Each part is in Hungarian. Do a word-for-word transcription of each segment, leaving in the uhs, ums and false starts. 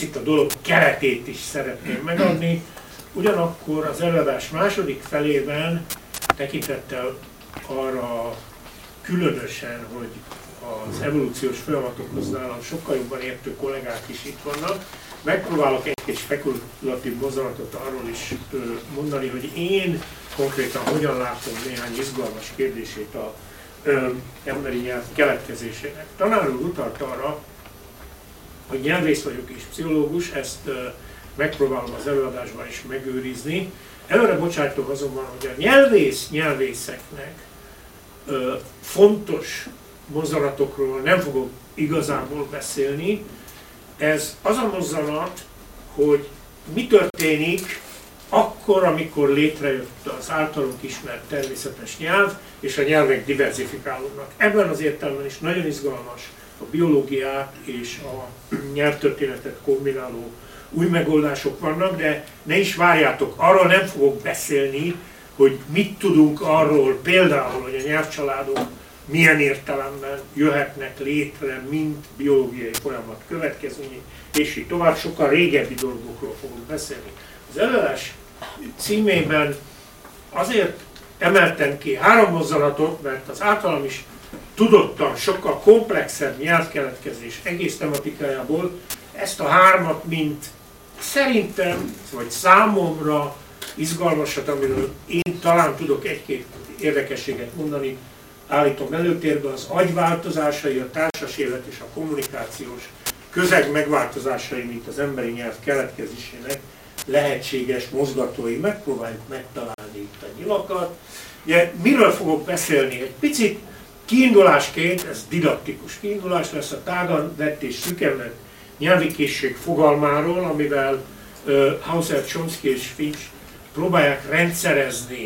picit a dolog keretét is szeretném megadni, ugyanakkor az előadás második felében tekintettel arra különösen, hogy az evolúciós folyamatokhoz nálam sokkal jobban értő kollégák is itt vannak, megpróbálok egy-egy spekulatív mozdulatot arról is mondani, hogy én konkrétan hogyan látom néhány izgalmas kérdését a ö, emberi nyelv keletkezésének. Tanár úr utalt arra, hogy nyelvész vagyok és pszichológus, ezt ö, megpróbálom az előadásban is megőrizni. Előre bocsájtok azonban, hogy a nyelvész nyelvészeknek ö, fontos mozdulatokról nem fogok igazából beszélni. Ez az a mozzanat, hogy mi történik akkor, amikor létrejött az általunk ismert természetes nyelv, és a nyelvek diverzifikálódnak. Ebben az értelemben is nagyon izgalmas a biológiát és a nyelvtörténetet kombináló új megoldások vannak, de ne is várjátok, arról nem fogok beszélni, hogy mit tudunk arról például, hogy a nyelvcsaládok milyen értelemben jöhetnek létre, mint biológiai folyamat következményei, és így tovább sokkal régebbi dolgokról fogunk beszélni. Az előadás címében azért emeltem ki három mozzanatot, mert az általam is tudottan sokkal komplexebb nyelvkeletkezés egész tematikájából ezt a hármat, mint szerintem, vagy számomra izgalmasat, amiről én talán tudok egy-két érdekességet mondani, állítom előtérbe, az agy változásai, a társas élet és a kommunikációs közeg megváltozásai, mint az emberi nyelv keletkezésének lehetséges mozgatói. Megpróbáljuk megtalálni itt a nyilakat. Ugye, miről fogok beszélni? Egy picit kiindulásként, ez didaktikus kiindulás lesz, a tágan vett és szűken vett nyelvi készség fogalmáról, amivel uh, Hauser, Chomsky és Finch próbálják rendszerezni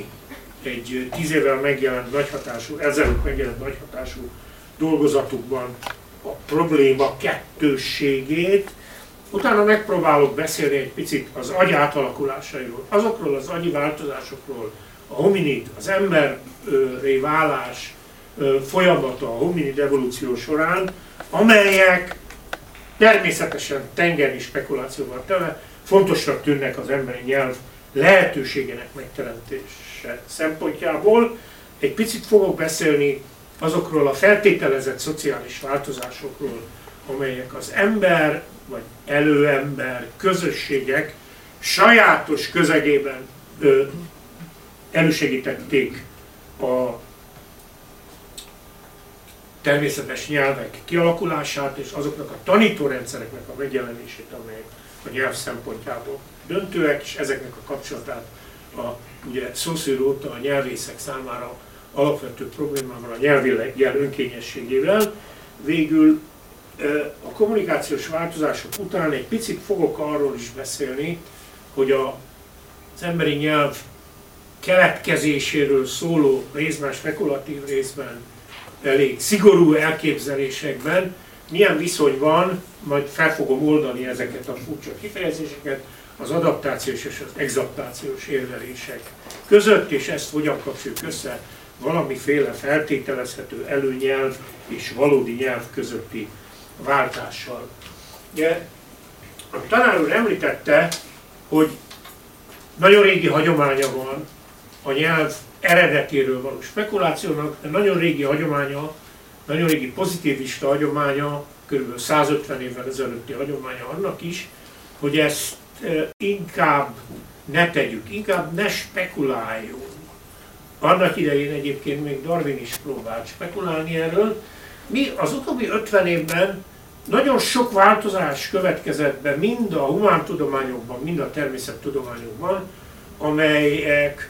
egy tíz évvel megjelent nagyhatású, ezelőtt megjelent nagyhatású dolgozatukban a probléma kettősségét. Utána megpróbálok beszélni egy picit az agy átalakulásairól, azokról az agyi változásokról, a hominid, az emberré válás folyamata a hominid evolúció során, amelyek természetesen tengeri spekulációval tele, fontosnak tűnnek az emberi nyelv lehetőségének megteremtése szempontjából. Egy picit fogok beszélni azokról a feltételezett szociális változásokról, amelyek az ember vagy előember közösségek sajátos közegében ö, elősegítették a természetes nyelvek kialakulását és azoknak a tanítórendszereknek a megjelenését, amelyek a nyelv szempontjából döntőek, és ezeknek a kapcsolatát a ugye, Saussure óta a nyelvészek számára alapvető problémával, a nyelvi jel önkényességével. Végül a kommunikációs változások után egy picit fogok arról is beszélni, hogy a, az emberi nyelv keletkezéséről szóló részben, spekulatív részben, elég szigorú elképzelésekben milyen viszony van, majd fel fogom oldani ezeket a furcsa kifejezéseket, az adaptációs és az exaptációs érvelések között, és ezt hogyan kapcsoljuk össze valamiféle feltételezhető előnyelv és valódi nyelv közötti váltással. Ugye, a tanár úr említette, hogy nagyon régi hagyománya van a nyelv eredetéről való spekulációnak, de nagyon régi hagyománya, nagyon régi pozitivista hagyománya, kb. százötven évvel ezelőtti hagyománya annak is, hogy ezt inkább ne tegyük, inkább ne spekuláljunk. Annak idején egyébként még Darwin is próbált spekulálni erről. Mi az utóbbi ötven évben nagyon sok változás következett be mind a humántudományokban, mind a természettudományokban, amelyek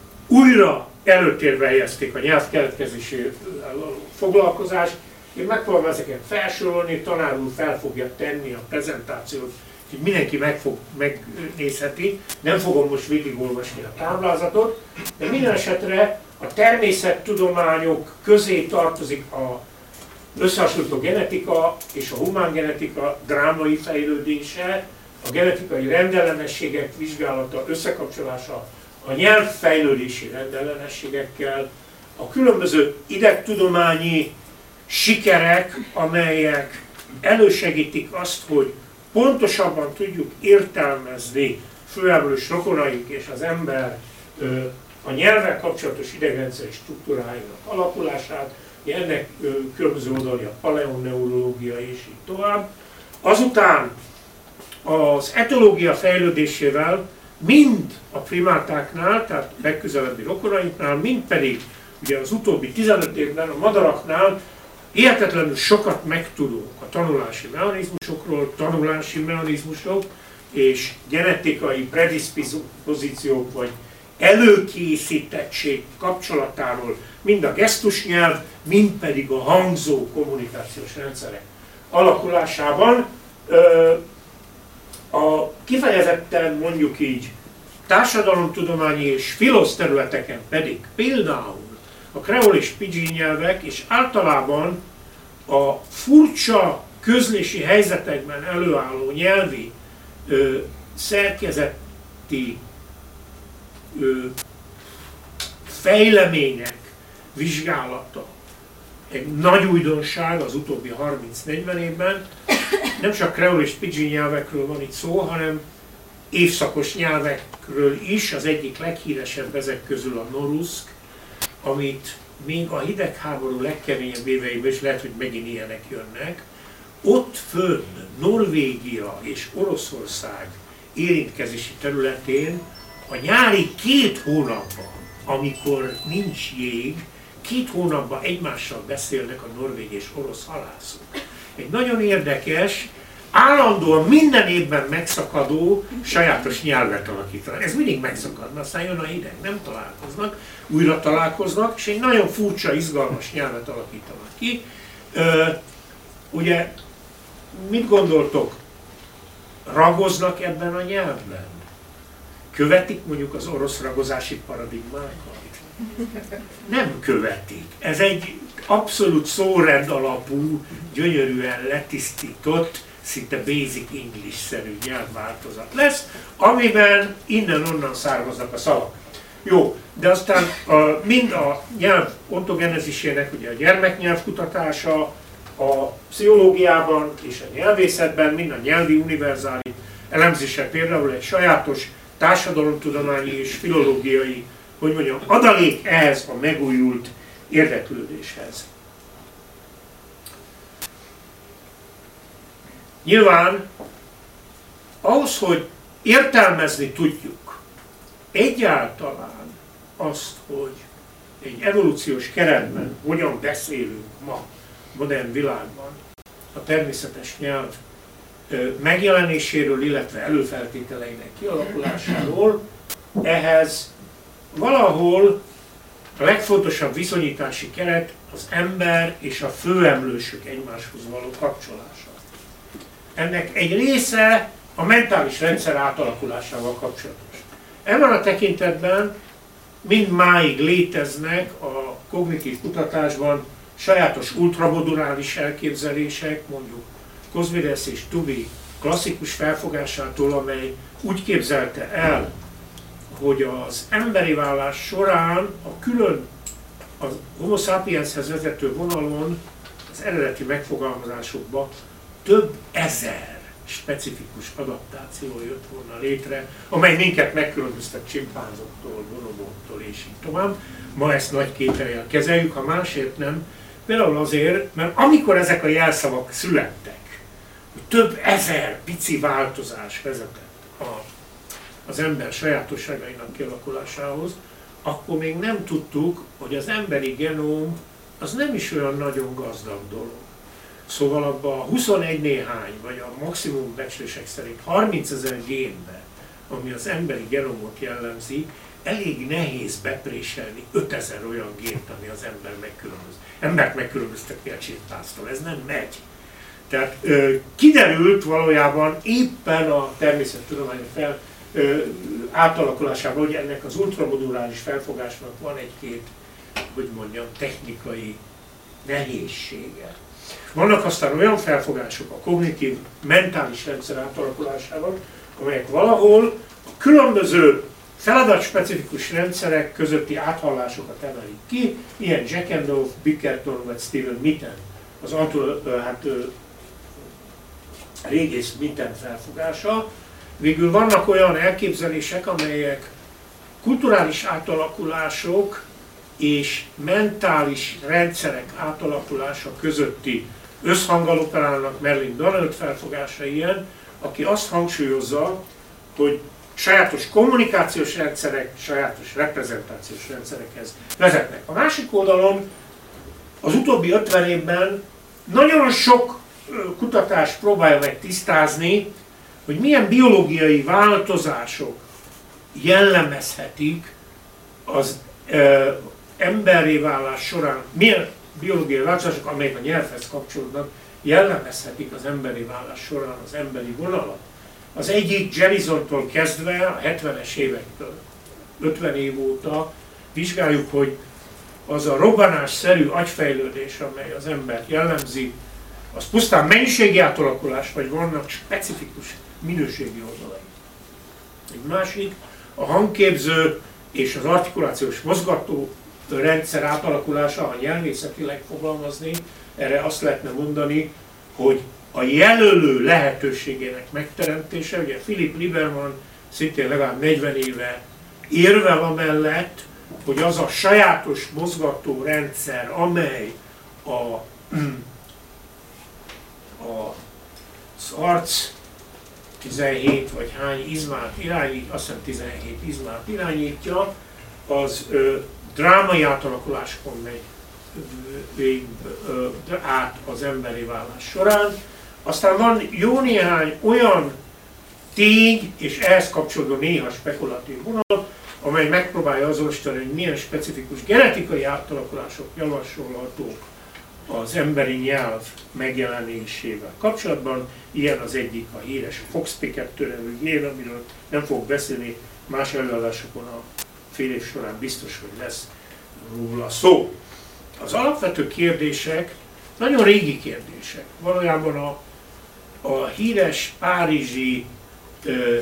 újra előtérbe helyezték a nyelv keletkezésével való foglalkozást. Én megpróbálom ezeket felsorolni, tanár úr fel fogja tenni a prezentációt, hogy mindenki meg fog, megnézheti. Nem fogom most végigolvasni a táblázatot, de minden esetre a természettudományok közé tartozik a összehasonlító genetika és a humángenetika drámai fejlődése, a genetikai rendellenességek vizsgálata, összekapcsolása a nyelv fejlődési rendellenességekkel, a különböző idegtudományi sikerek, amelyek elősegítik azt, hogy pontosabban tudjuk értelmezni főemlős rokonaink és az ember a nyelvvel kapcsolatos idegrendszeri struktúráinak alakulását, ennek különböző oldali a paleoneurológia és így tovább. Azután az etológia fejlődésével mind a primátáknál, tehát legközelebbi rokonainknál, mind pedig ugye az utóbbi tizenöt évben a madaraknál hihetetlenül sokat megtudunk a tanulási mechanizmusokról, tanulási mechanizmusok és genetikai predispozíciók vagy előkészítettség kapcsolatáról, mind a gesztusnyelv, mind pedig a hangzó kommunikációs rendszerek alakulásában. A kifejezetten mondjuk így társadalomtudományi és filosz területeken pedig például a kreol és pidgin nyelvek és általában a furcsa közlési helyzetekben előálló nyelvi ö, szerkezeti ö, fejlemények vizsgálata egy nagy újdonság az utóbbi harminc-negyven évben. Nem csak kreol és pidgin nyelvekről van itt szó, hanem évszakos nyelvekről is. Az egyik leghíresebb ezek közül a noruszk, amit még a hidegháború legkeményebb éveiben is lehet, hogy megint ilyenek jönnek. Ott fönn Norvégia és Oroszország érintkezési területén a nyári két hónapban, amikor nincs jég, két hónapban egymással beszélnek a norvég és orosz halászok. Egy nagyon érdekes, állandóan minden évben megszakadó sajátos nyelvet alakítanak. Ez mindig megszakadna, aztán jön a hideg, nem találkoznak, újra találkoznak, és egy nagyon furcsa, izgalmas nyelvet alakítanak ki. Ö, ugye, mit gondoltok? Ragoznak ebben a nyelvben? Követik mondjuk az orosz ragozási paradigmákat? Nem követik. Ez egy abszolút szórend alapú, gyönyörűen letisztított, szinte basic English-szerű nyelvváltozat lesz, amiben innen-onnan származnak a szavak. Jó, de aztán a, mind a nyelv ontogenezisének, ugye a gyermeknyelv kutatása, a pszichológiában és a nyelvészetben, mind a nyelvi univerzális elemzése például egy sajátos társadalomtudományi és filológiai, hogy mondjam, adalék ehhez a megújult érdeklődéshez. Nyilván ahhoz, hogy értelmezni tudjuk egyáltalán azt, hogy egy evolúciós keretben hogyan beszélünk ma modern világban a természetes nyelv megjelenéséről, illetve előfeltételeinek kialakulásáról, ehhez valahol a legfontosabb viszonyítási keret az ember és a főemlősök egymáshoz való kapcsolása. Ennek egy része a mentális rendszer átalakulásával kapcsolatos. Ebben a tekintetben mindmáig léteznek a kognitív kutatásban sajátos ultramoduláris elképzelések, mondjuk Kozmides és Tooby klasszikus felfogásától, amely úgy képzelte el, hogy az emberi válás során a külön a Homo sapienshez vezető vonalon az eredeti megfogalmazásokban több ezer specifikus adaptáció jött volna létre, amely minket megkülönböztet csimpánzoktól, bonoboktól és így tovább. Ma ezt nagy kétellyel kezeljük, ha másért nem. Például azért, mert amikor ezek a jelszavak születtek, hogy több ezer pici változás vezetett a, az ember sajátosságainak kialakulásához, akkor még nem tudtuk, hogy az emberi genóm az nem is olyan nagyon gazdag dolog. Szóval abban a huszonegy néhány, vagy a maximum becslések szerint harmincezer génbe, ami az emberi genomot jellemzi, elég nehéz bepréselni ötezer olyan gént, ami az ember megkülönböz. Embert megkülönböztetni a csimpánztól, ez nem megy. Tehát ö, kiderült valójában éppen a természettudomány fel ö, átalakulásában, hogy ennek az ultramoduláris felfogásnak van egy-két, hogy mondjam, technikai nehézsége. Vannak aztán olyan felfogások a kognitív, mentális rendszer átalakulásában, amelyek valahol a különböző feladatspecifikus rendszerek közötti áthallásokat emelik ki, ilyen Jack Endorf, Bickerton vagy Steven Mitten. Az Anto, hát, régész minden felfogása. Végül vannak olyan elképzelések, amelyek kulturális átalakulások és mentális rendszerek átalakulása közötti összhanggal operálnak. Merlin Donald felfogása ilyen, aki azt hangsúlyozza, hogy sajátos kommunikációs rendszerek, sajátos reprezentációs rendszerekhez vezetnek. A másik oldalon az utóbbi ötven évben nagyon sok kutatás próbálja meg tisztázni, hogy milyen biológiai változások jellemezhetik az e, emberré válás során, milyen biológiai változások, amelyek a nyelvhez kapcsolódnak, jellemezhetik az emberi válás során az emberi vonalat. Az egyik Jelisontól kezdve, a hetvenes évektől, ötven év óta vizsgáljuk, hogy az a robbanásszerű agyfejlődés, amely az embert jellemzi, az pusztán mennyiségi átalakulás, vagy vannak specifikus minőségi oldalai. Egy másik, a hangképző és az artikulációs mozgató rendszer átalakulása, ha nyelvészetileg fogalmazni, erre azt lehetne mondani, hogy a jelölő lehetőségének megteremtése, ugye Philip Lieberman szintén legalább negyven éve érvel amellett, hogy az a sajátos mozgató rendszer, amely a, a, az arc tizenhét vagy hány izmát irányít, azt hiszem tizenhét izmát irányítja, az ö, drámai átalakulásokon megy végig át az emberi válás során. Aztán van jó néhány olyan tény, és ehhez kapcsolódó néha spekulatív vonal, amely megpróbálja azonosítani, hogy milyen specifikus genetikai átalakulások javasolhatók az emberi nyelv megjelenésével kapcsolatban. Ilyen az egyik a híres Fox-Pickett nevű gér, amiről nem fogok beszélni, más előadásokon a fél év során biztos, hogy lesz róla szó. Az alapvető kérdések nagyon régi kérdések. Valójában a, a híres párizsi ö,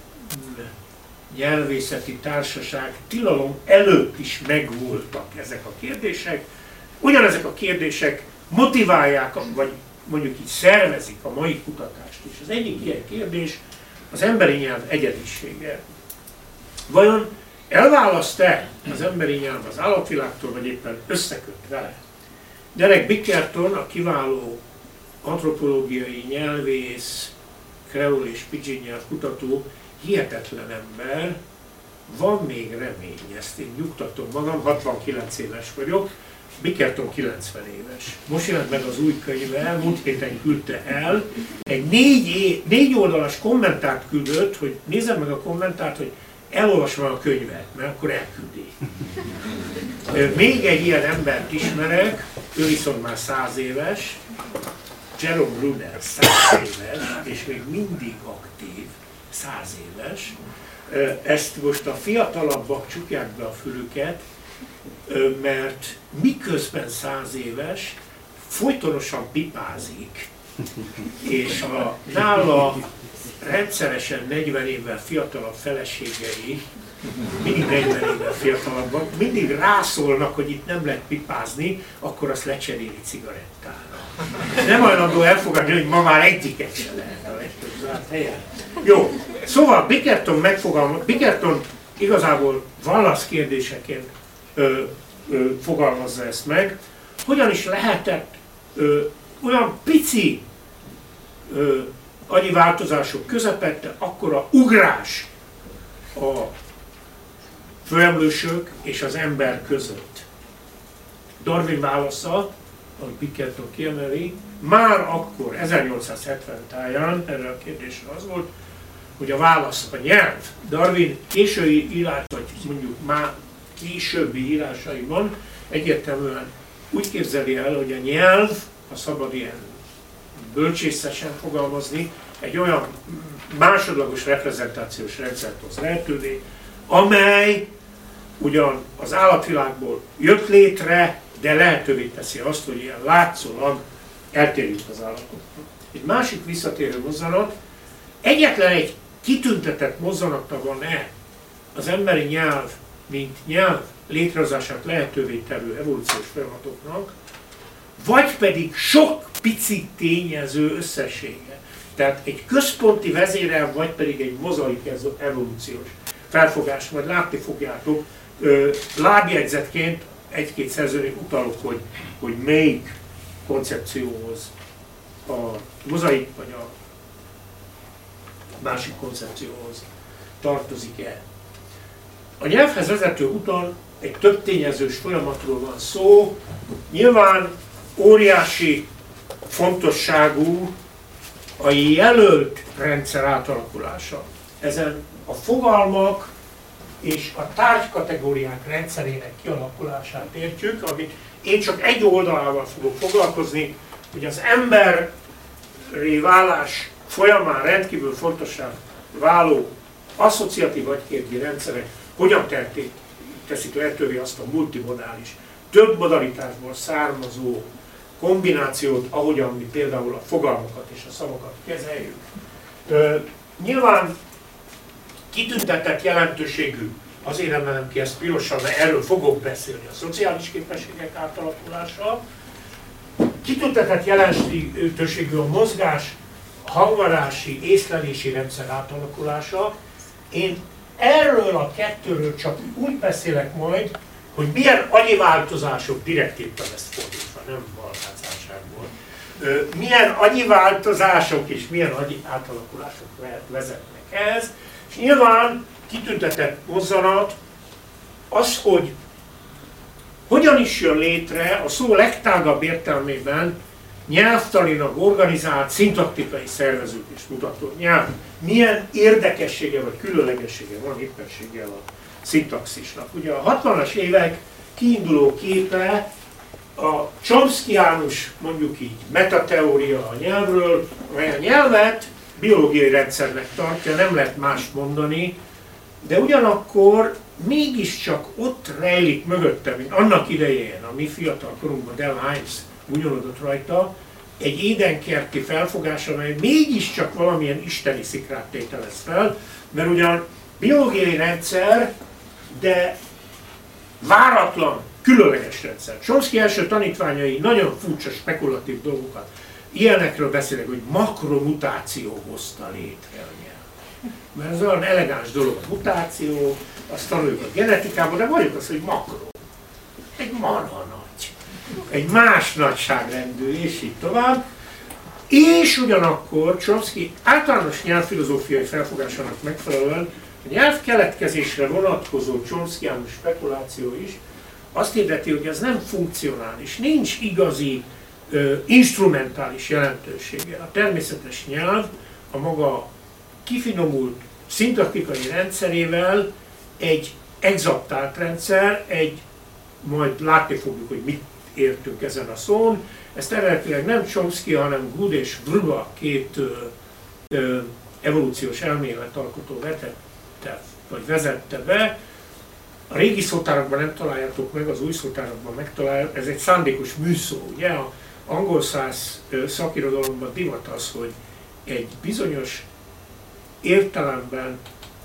nyelvészeti társaság tilalom előtt is megvoltak ezek a kérdések. Ugyanezek a kérdések motiválják, vagy mondjuk így szervezik a mai kutatást is. Az egyik ilyen kérdés az emberi nyelv egyedisége. Vajon elválaszt-e az emberi nyelv az állatvilágtól, vagy éppen összeköt vele? Derek Bickerton, a kiváló antropológiai nyelvész, kreol és pidgin nyelv kutató, hihetetlen ember, van még remény, ezt én nyugtatom magam, hatvankilenc éves vagyok, Bickerton kilencven éves. Most jelent meg az új könyve, múlt héten küldte el, egy négy, é, négy oldalas kommentárt küldött, hogy nézzem meg a kommentárt, hogy elolvasom a könyvet, mert akkor elküldi. Még egy ilyen embert ismerek, ő viszont már száz éves, Jerome Bruner száz éves, és még mindig aktív, száz éves. Ezt most a fiatalabbak csukják be a fülüket, mert miközben száz éves, folytonosan pipázik, és a nála rendszeresen negyven évvel fiatalabb feleségei, mindig negyven évvel fiatalabbak, mindig rászólnak, hogy itt nem lehet pipázni, akkor azt lecseréli cigarettára. Nem hajlandó elfogadni, hogy ma már egyiket se lehet a legtöbb zárt helyen. Jó, szóval Bickerton megfogalmaz, Bickerton igazából válasz kérdéseként ö, ö, fogalmazza ezt meg, hogyan is lehetett ö, olyan pici ö, annyi változások közepette, akkora ugrás a főemlősök és az ember között. Darwin válasza, amit Bickerton kiemeli, már akkor, ezernyolcszázhetven táján erre a kérdésre az volt, hogy a válasz a nyelv. Darwin késői írás, vagy mondjuk már későbbi írásaiban egyértelműen úgy képzeli el, hogy a nyelv, ha szabad ilyen bölcsészesen fogalmazni, egy olyan másodlagos reprezentációs rendszert hoz lehetővé, amely ugyan az állatvilágból jött létre, de lehetővé teszi azt, hogy ilyen látszólag eltérjünk az állatoktól. Egy másik visszatérő mozzanat, egyetlen egy kitüntetett mozzanata van-e az emberi nyelv, mint nyelv létrehozását lehetővé tevő evolúciós folyamatoknak, vagy pedig sok pici tényező összessége. Tehát egy központi vezérelv, vagy pedig egy mozaik evolúciós felfogás, majd látni fogjátok, lábjegyzetként egy-két szerzőnek utalok, hogy, hogy melyik koncepcióhoz a mozaik vagy a másik koncepcióhoz tartozik-e. A nyelvhez vezető úton egy több tényezős folyamatról van szó, nyilván óriási fontosságú a jelölt rendszer átalakulása. Ezen a fogalmak és a tárgykategóriák rendszerének kialakulását értjük, amit én csak egy oldalával fogok foglalkozni, hogy az emberi válás folyamán rendkívül fontossá váló asszociatív agyképző rendszerek hogyan teszik lehetővé azt a multimodális, több modalitásból származó kombinációt, ahogyan mi például a fogalmakat és a szavakat kezeljük. Ö, nyilván kitüntetett jelentőségű, azért emelem ki ezt pirosan, mert erről fogok beszélni, a szociális képességek átalakulása. Kitüntetett jelentőségű a mozgás, hangvarási, észlelési rendszer átalakulása. Én erről a kettőről csak úgy beszélek majd, hogy milyen agyi változások, direkt írtam ezt fordítva, nem balházásságból, milyen agyi változások és milyen agyi átalakulások vezetnek ehhez. És nyilván kitüntetett mozzanat az, hogy hogyan is jön létre a szó legtágabb értelmében nyelvtanilag organizált, szintaktikai szerveződés mutató nyelv. Milyen érdekessége vagy különlegessége van éppenséggel a szintaxisnak. Ugye a hatvanas évek kiinduló képe a chomskyiánus, mondjuk így, metateória a nyelvről, amely a nyelvet biológiai rendszernek tartja, nem lehet mást mondani, de ugyanakkor mégiscsak ott rejlik mögötte, mint annak idején, a mi fiatal korunkban Del Hines gúnyolódott rajta, egy édenkerti felfogás, amely mégiscsak valamilyen isteni szikrát tételez fel, mert ugyan biológiai rendszer, de váratlan, különleges rendszer. Chomsky első tanítványai nagyon furcsa, spekulatív dolgokat. Ilyenekről beszélek, hogy makromutáció hozta létre a nyelv. Mert ez olyan elegáns dolog, a mutáció, azt tanuljuk a genetikában, de vagyok az, hogy makro. Egy marha nagy. Egy más nagyságrendű, és így tovább. És ugyanakkor Chomsky általános nyelvfilozófiai felfogásának megfelelően a nyelv keletkezésre vonatkozó chomskyiánus spekuláció is azt hirdeti, hogy ez nem funkcionális, nincs igazi ö, instrumentális jelentősége. A természetes nyelv a maga kifinomult szintaktikai rendszerével egy exaptált rendszer, egy, majd látni fogjuk, hogy mit értünk ezen a szón. Ezt eredetileg nem Chomsky, hanem Good és Vrba két ö, ö, evolúciós elméletalkotó vetette, vagy vezette be. A régi szótárakban nem találjátok meg, az új szótárakban megtaláljátok. Ez egy szándékos műszó, ugye? A angol száz szakirodalomban divat az, hogy egy bizonyos értelemben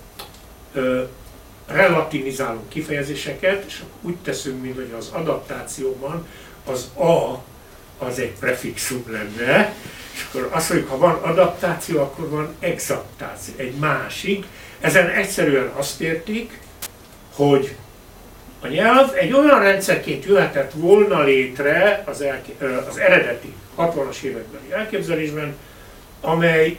ö, relativizálunk kifejezéseket, és úgy teszünk, mint hogy az adaptációban az a az egy prefixum lenne, és akkor azt mondjuk, ha van adaptáció, akkor van exaptáció, egy másik. Ezen egyszerűen azt értik, hogy a nyelv egy olyan rendszerként jöhetett volna létre az, az eredeti hatvanas évekbeli elképzelésben, amelyre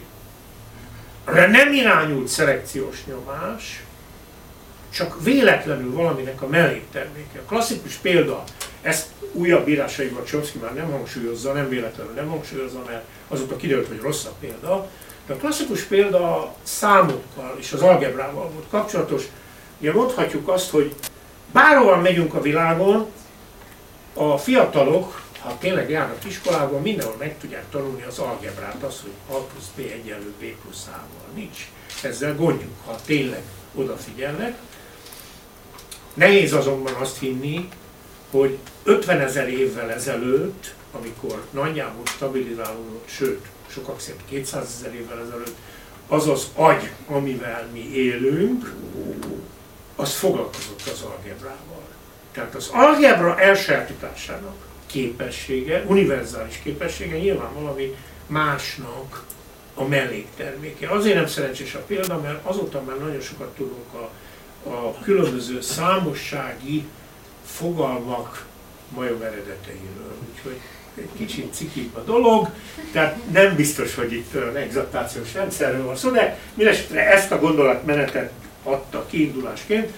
nem irányult szelekciós nyomás, csak véletlenül valaminek a mellékterméke. A klasszikus példa, ezt újabb írásaiban Chomsky már nem hangsúlyozza, nem véletlenül nem hangsúlyozza, mert azóta kiderült, hogy rossz a példa. De a klasszikus példa a számokkal és az algebrával volt kapcsolatos. Ugye mondhatjuk azt, hogy bárhol megyünk a világon, a fiatalok, ha tényleg járnak iskolában, mindenhol meg tudják tanulni az algebrát, az, hogy A plusz B egyenlő B plusz A-val. Nincs ezzel gondjuk, ha tényleg odafigyelnek. Nehéz azonban azt hinni, hogy ötvenezer évvel ezelőtt, amikor nagyjából stabilizálódott, sőt, sokak szerint kétszázezer évvel ezelőtt, az az agy, amivel mi élünk, az foglalkozott az algebrával. Tehát az algebra elsajátításának képessége, univerzális képessége nyilván valami másnak a mellékterméke. Azért nem szerencsés a példa, mert azóta már nagyon sokat tudunk a, a különböző számossági fogalmak majom eredeteiről. Úgyhogy egy kicsit cikibb a dolog, tehát nem biztos, hogy itt olyan exaltációs rendszerről van szó, de mindesetre ezt a gondolatmenetet adta kiindulásként.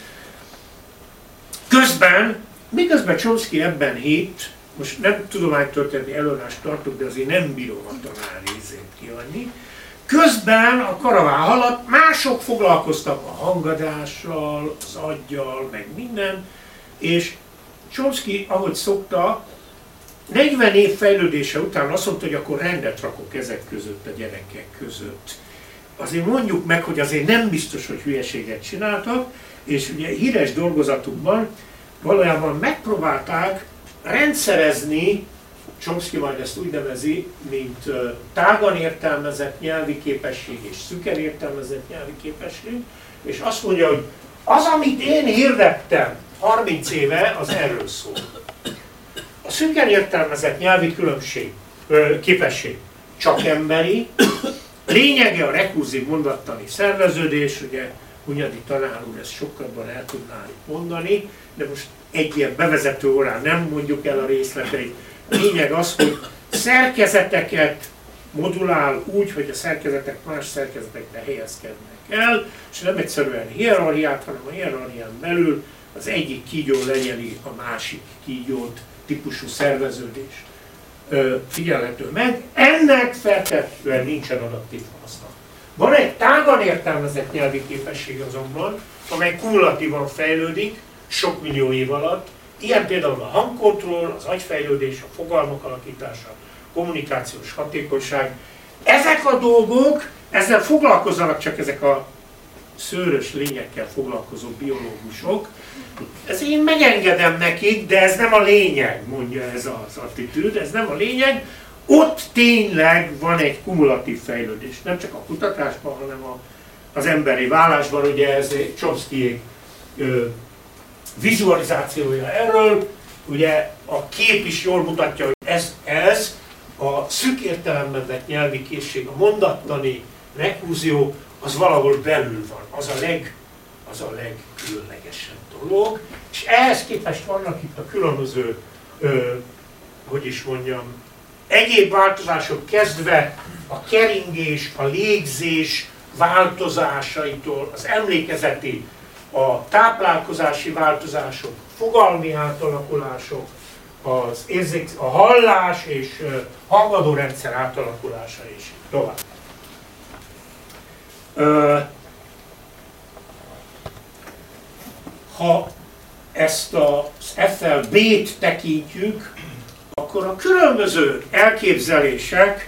Közben, miközben Chomsky ebben hitt, most nem tudománytörténeti előadást tartok, de azért nem bírom a tanár részét kiadni, közben a karaván haladt, mások foglalkoztak a hangadással, az aggyal, meg minden, és Chomsky, ahogy szokta, negyven év fejlődése után azt mondta, hogy akkor rendet rakok ezek között, a gyerekek között. Azért mondjuk meg, hogy azért nem biztos, hogy hülyeséget csináltak, és ugye híres dolgozatukban valójában megpróbálták rendszerezni, Chomsky majd ezt úgy nevezi, mint tágan értelmezett nyelvi képesség és szüken értelmezett nyelvi képesség, és azt mondja, hogy az, amit én hirdettem harminc éve, az erről szól. A szüken értelmezett nyelvi különbség, ö, képesség csak emberi, lényege a rekurzív mondattani szerveződés, ugye Hunyadi tanár úr ezt sokkal jobban el tudná mondani, de most egy ilyen bevezető órán nem mondjuk el a részleteit. A lényeg az, hogy szerkezeteket modulál úgy, hogy a szerkezetek más szerkezetekbe helyezkednek el, és nem egyszerűen hierarchiát, hanem a hierarchián belül az egyik kígyó lenyeli a másik kígyót típusú szerveződés figyelhető meg. Ennek feltétlenül nincsen adaptív haszna. Van egy tágan értelmezett nyelvi képesség azonban, amely kumulatívan fejlődik sok millió év alatt. Ilyen például a hangkontroll, az agyfejlődés, a fogalmak alakítása, a kommunikációs hatékonyság. Ezek a dolgok, ezzel foglalkozzanak csak ezek a szőrös lényekkel foglalkozó biológusok. Ez én megengedem nekik, de ez nem a lényeg, mondja ez az attitűd, ez nem a lényeg. Ott tényleg van egy kumulatív fejlődés, nem csak a kutatásban, hanem a, az emberi válásban, ugye ez Chomsky vizualizációja erről, ugye a kép is jól mutatja, hogy ez, ez a szűk értelemben vett nyelvi készség, a mondattani rekurzió, az valahol belül van, az a, leg, az a legkülönlegesebb dolog, és ehhez képest vannak itt a különböző, ö, hogy is mondjam, egyéb változások kezdve a keringés, a légzés változásaitól, az emlékezeti, a táplálkozási változások, fogalmi átalakulások, az érzék, a hallás és hangadó rendszer átalakulása is tovább. Ha ezt az ef el bé-t tekintjük, akkor a különböző elképzelések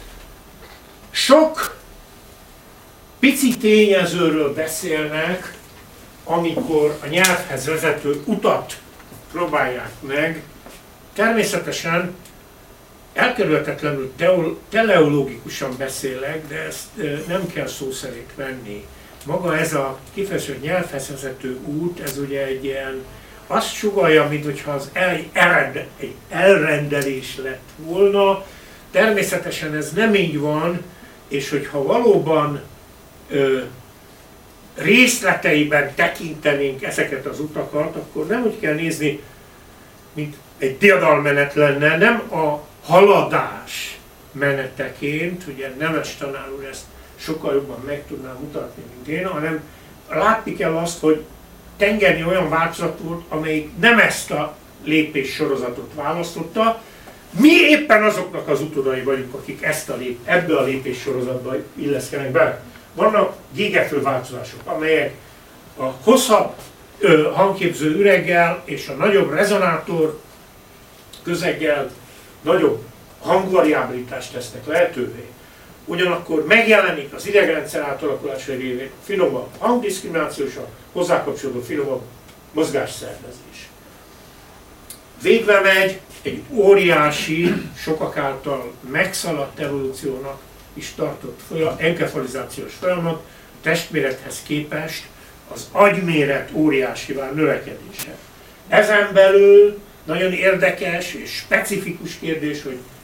sok pici tényezőről beszélnek, amikor a nyelvhez vezető utat próbálják meg. Természetesen elkerülhetetlenül teleológikusan beszélek, de ezt nem kell szó szerint venni. Maga ez a kifejező nyelvhez vezető út, ez ugye egy ilyen, azt sugallja, mintha az el, elrend, egy elrendelés lett volna. Természetesen ez nem így van, és hogyha valóban ö, részleteiben tekintenénk ezeket az utakat, akkor nem úgy kell nézni, mint egy diadalmenet lenne, nem a haladás meneteként, ugye Nemes tanár úr ezt sokkal jobban meg tudná mutatni, mint én, hanem látni kell azt, hogy tengerni olyan változat volt, amelyik nem ezt a lépés sorozatot választotta. Mi éppen azoknak az utódai vagyunk, akik ezt a lép, ebbe a lépés sorozatba illeszkenek be. Vannak gégető változások, amelyek a hosszabb ö, hangképző üreggel és a nagyobb rezonátor közeggel nagyobb hangvariabilitást tesznek lehetővé. Ugyanakkor megjelenik az idegrendszer átalakulása révén finomabb hangdiszkrimináció és a hozzákapcsolódó finomabb mozgásszervezés. Végbe megy egy óriási, sokak által megszaladt evolúciónak is tartott enkefalizációs folyamat, a testmérethez képest az agyméret óriásivá növekedése. Ezen belül nagyon érdekes és specifikus kérdés, hogy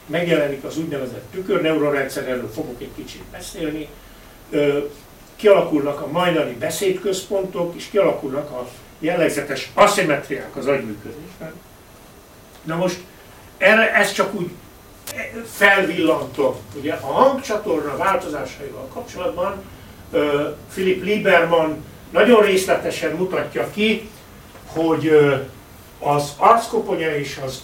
megjelenik az úgynevezett tükörneuronrendszer, erről fogok egy kicsit beszélni, kialakulnak a majdani beszédközpontok, és kialakulnak a jellegzetes aszimetriák az agyműködésben. Na most erre ezt csak úgy felvillantom. Ugye a hangcsatorna változásaival kapcsolatban Philipp Lieberman nagyon részletesen mutatja ki, hogy az arckoponya és az,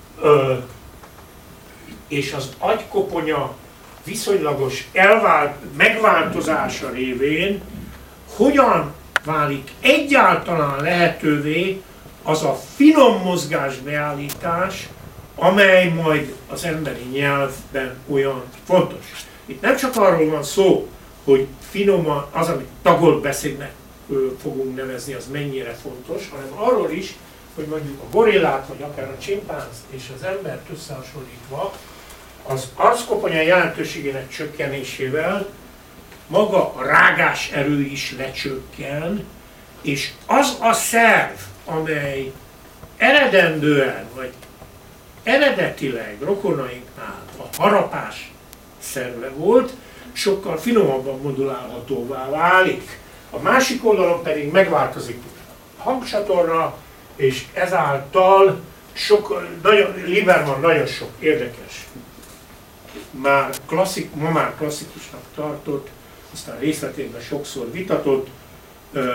és az agykoponya viszonylagos elvált, megváltozása révén hogyan válik egyáltalán lehetővé az a finom mozgásbeállítás, amely majd az emberi nyelvben olyan fontos. Itt nem csak arról van szó, hogy finoman az, amit tagolt beszédnek fogunk nevezni, az mennyire fontos, hanem arról is, hogy mondjuk a gorillát, vagy akár a csimpánzt és az embert összehasonlítva, az arckoponya jelentőségének csökkenésével maga a rágás erő is lecsökken, és az a szerv, amely eredendően, vagy eredetileg rokonainknál a harapás szerve volt, sokkal finomabban modulálhatóvá válik. A másik oldalon pedig megváltozik a hangcsatorna, és ezáltal sok, nagyon, Lieberman nagyon sok érdekes, már klasszik, ma már klasszikusnak tartott, aztán részletében sokszor vitatott, ö,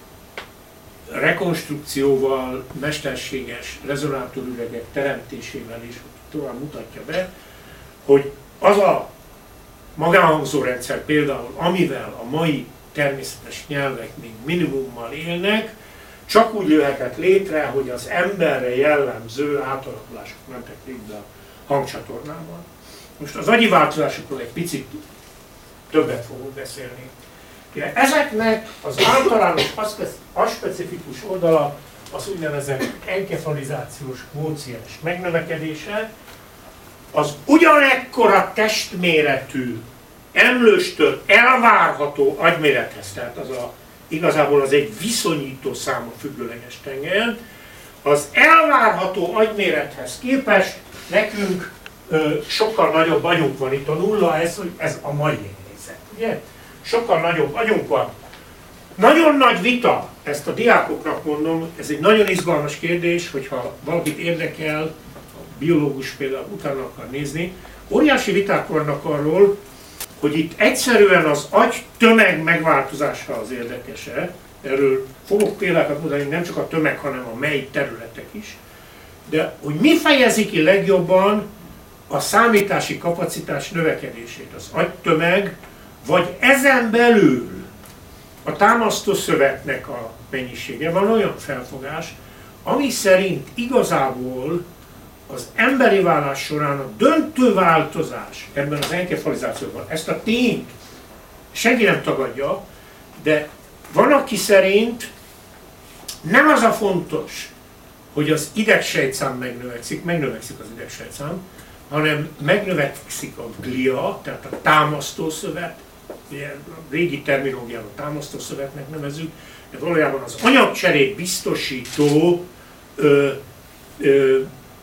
rekonstrukcióval, mesterséges rezonátorüregek teremtésével is tovább mutatja be, hogy az a magánhangzórendszer például, amivel a mai természetes nyelvek még minimummal élnek, csak úgy jöhetett létre, hogy az emberre jellemző átalakulások mentek végbe a hangcsatornában. Most az agyi változásokról egy picit többet fogunk beszélni. Ezeknek az általános aspecifikus oldala az úgynevezett enkefalizációs kvóciens megnövekedése, az ugyanekkora testméretű emlőstől elvárható agymérethez, tehát az a, igazából az egy viszonyító szám a függőleges tengelyen, az elvárható agymérethez képest nekünk ö, sokkal nagyobb agyunk van, itt a nulla, ez, ez a mai helyzet, ugye? Sokkal nagyobb agyunk van. Nagyon nagy vita, ezt a diákoknak mondom, ez egy nagyon izgalmas kérdés, hogyha valakit érdekel, a biológus például utána akar nézni, óriási viták vannak arról, hogy itt egyszerűen az agy tömeg megváltozása az érdekese, erről fogok példákat mondani, nem csak a tömeg, hanem a mely területek is, de hogy mi fejezi ki legjobban a számítási kapacitás növekedését, az agytömeg, vagy ezen belül a támasztószövetnek a mennyisége. Van olyan felfogás, ami szerint igazából az emberi válás során a döntő változás ebben az enkefalizációban, ezt a tényt senki nem tagadja, de van, aki szerint nem az a fontos, hogy az idegsejtszám megnövekszik, megnövekszik az idegsejtszám, hanem megnövekszik a glia, tehát a támasztószövet, ilyen régi terminológiában támasztószövetnek nevezzük, de valójában az anyagcserét biztosító ö, ö,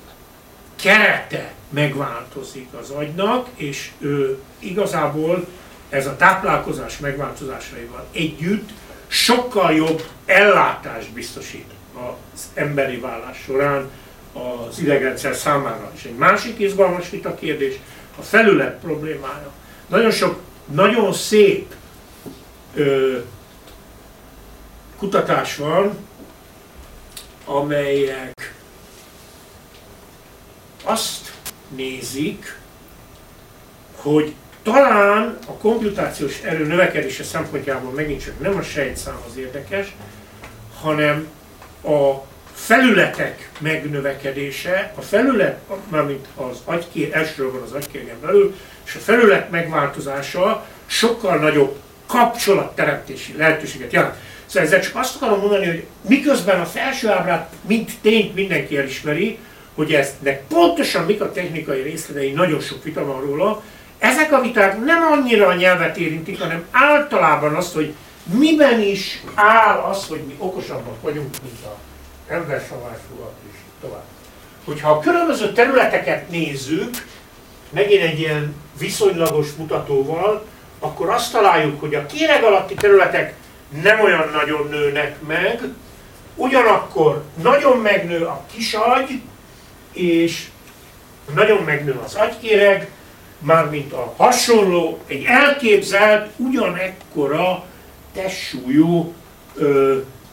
kerete megváltozik az agynak, és ö, igazából ez a táplálkozás megváltozásaival együtt sokkal jobb ellátást biztosít az emberi válás során az idegrendszer számára. És egy másik izgalmas vita kérdés, a felület problémája. Nagyon sok, nagyon szép ö, kutatás van, amelyek azt nézik, hogy talán a komputációs erő növekedése szempontjából megint csak nem a sejtszám az érdekes, hanem a felületek megnövekedése, a felület, mármint az agykér, elsősorban az agykérgen belül, és a felület megváltozása sokkal nagyobb kapcsolatteremtési lehetőséget jelent. Szóval ezzel csak azt akarom mondani, hogy miközben a felső ábrát mint tényt mindenki elismeri, hogy eznek pontosan mik a technikai részletei, nagyon sok vita van róla, ezek a viták nem annyira a nyelvet érintik, hanem általában azt, hogy miben is áll az, hogy mi okosabbak vagyunk, mint az emberszavásúak és tovább. Hogyha a különböző területeket nézzük, megint egy ilyen viszonylagos mutatóval, akkor azt találjuk, hogy a kéreg alatti területek nem olyan nagyon nőnek meg, ugyanakkor nagyon megnő a kisagy, és nagyon megnő az agykéreg, mármint a hasonló, egy elképzelt, ugyanekkora testsúlyú ö,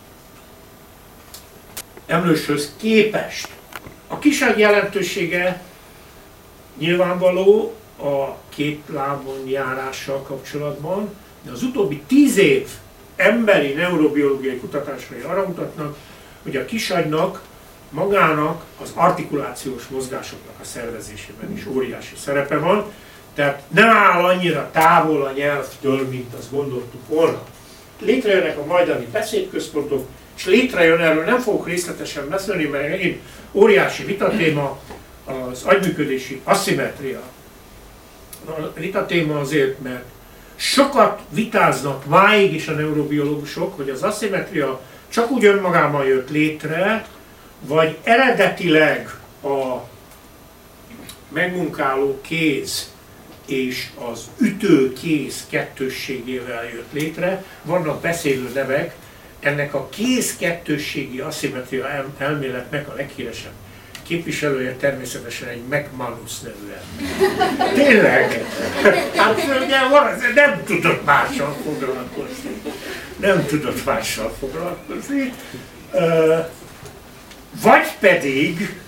emlőshöz képest. A kisagy jelentősége nyilvánvaló a két lábon járással kapcsolatban, de az utóbbi tíz év emberi neurobiológiai kutatásai arra mutatnak, hogy a kisagynak magának az artikulációs mozgásoknak a szervezésében is óriási szerepe van, tehát nem áll annyira távol a nyelvtől, mint azt gondoltuk volna. Létrejönnek a majdani beszédközpontok, és létrejön, erről nem fogok részletesen beszélni, mert megint óriási vitatéma az agyműködési aszimmetria. A vitatéma azért, mert sokat vitáznak máig is a neurobiológusok, hogy az aszimmetria csak úgy önmagában jött létre, vagy eredetileg a megmunkáló kéz és az ütőkéz kettősségével jött létre. Vannak beszélő nevek, ennek a kéz kettősségi aszimmetria elméletnek a leghíresebb képviselője természetesen egy McManus nevű ember. Tényleg? Hát ugye van, nem tudott mással foglalkozni. Nem tudott mással foglalkozni. Vagy pedig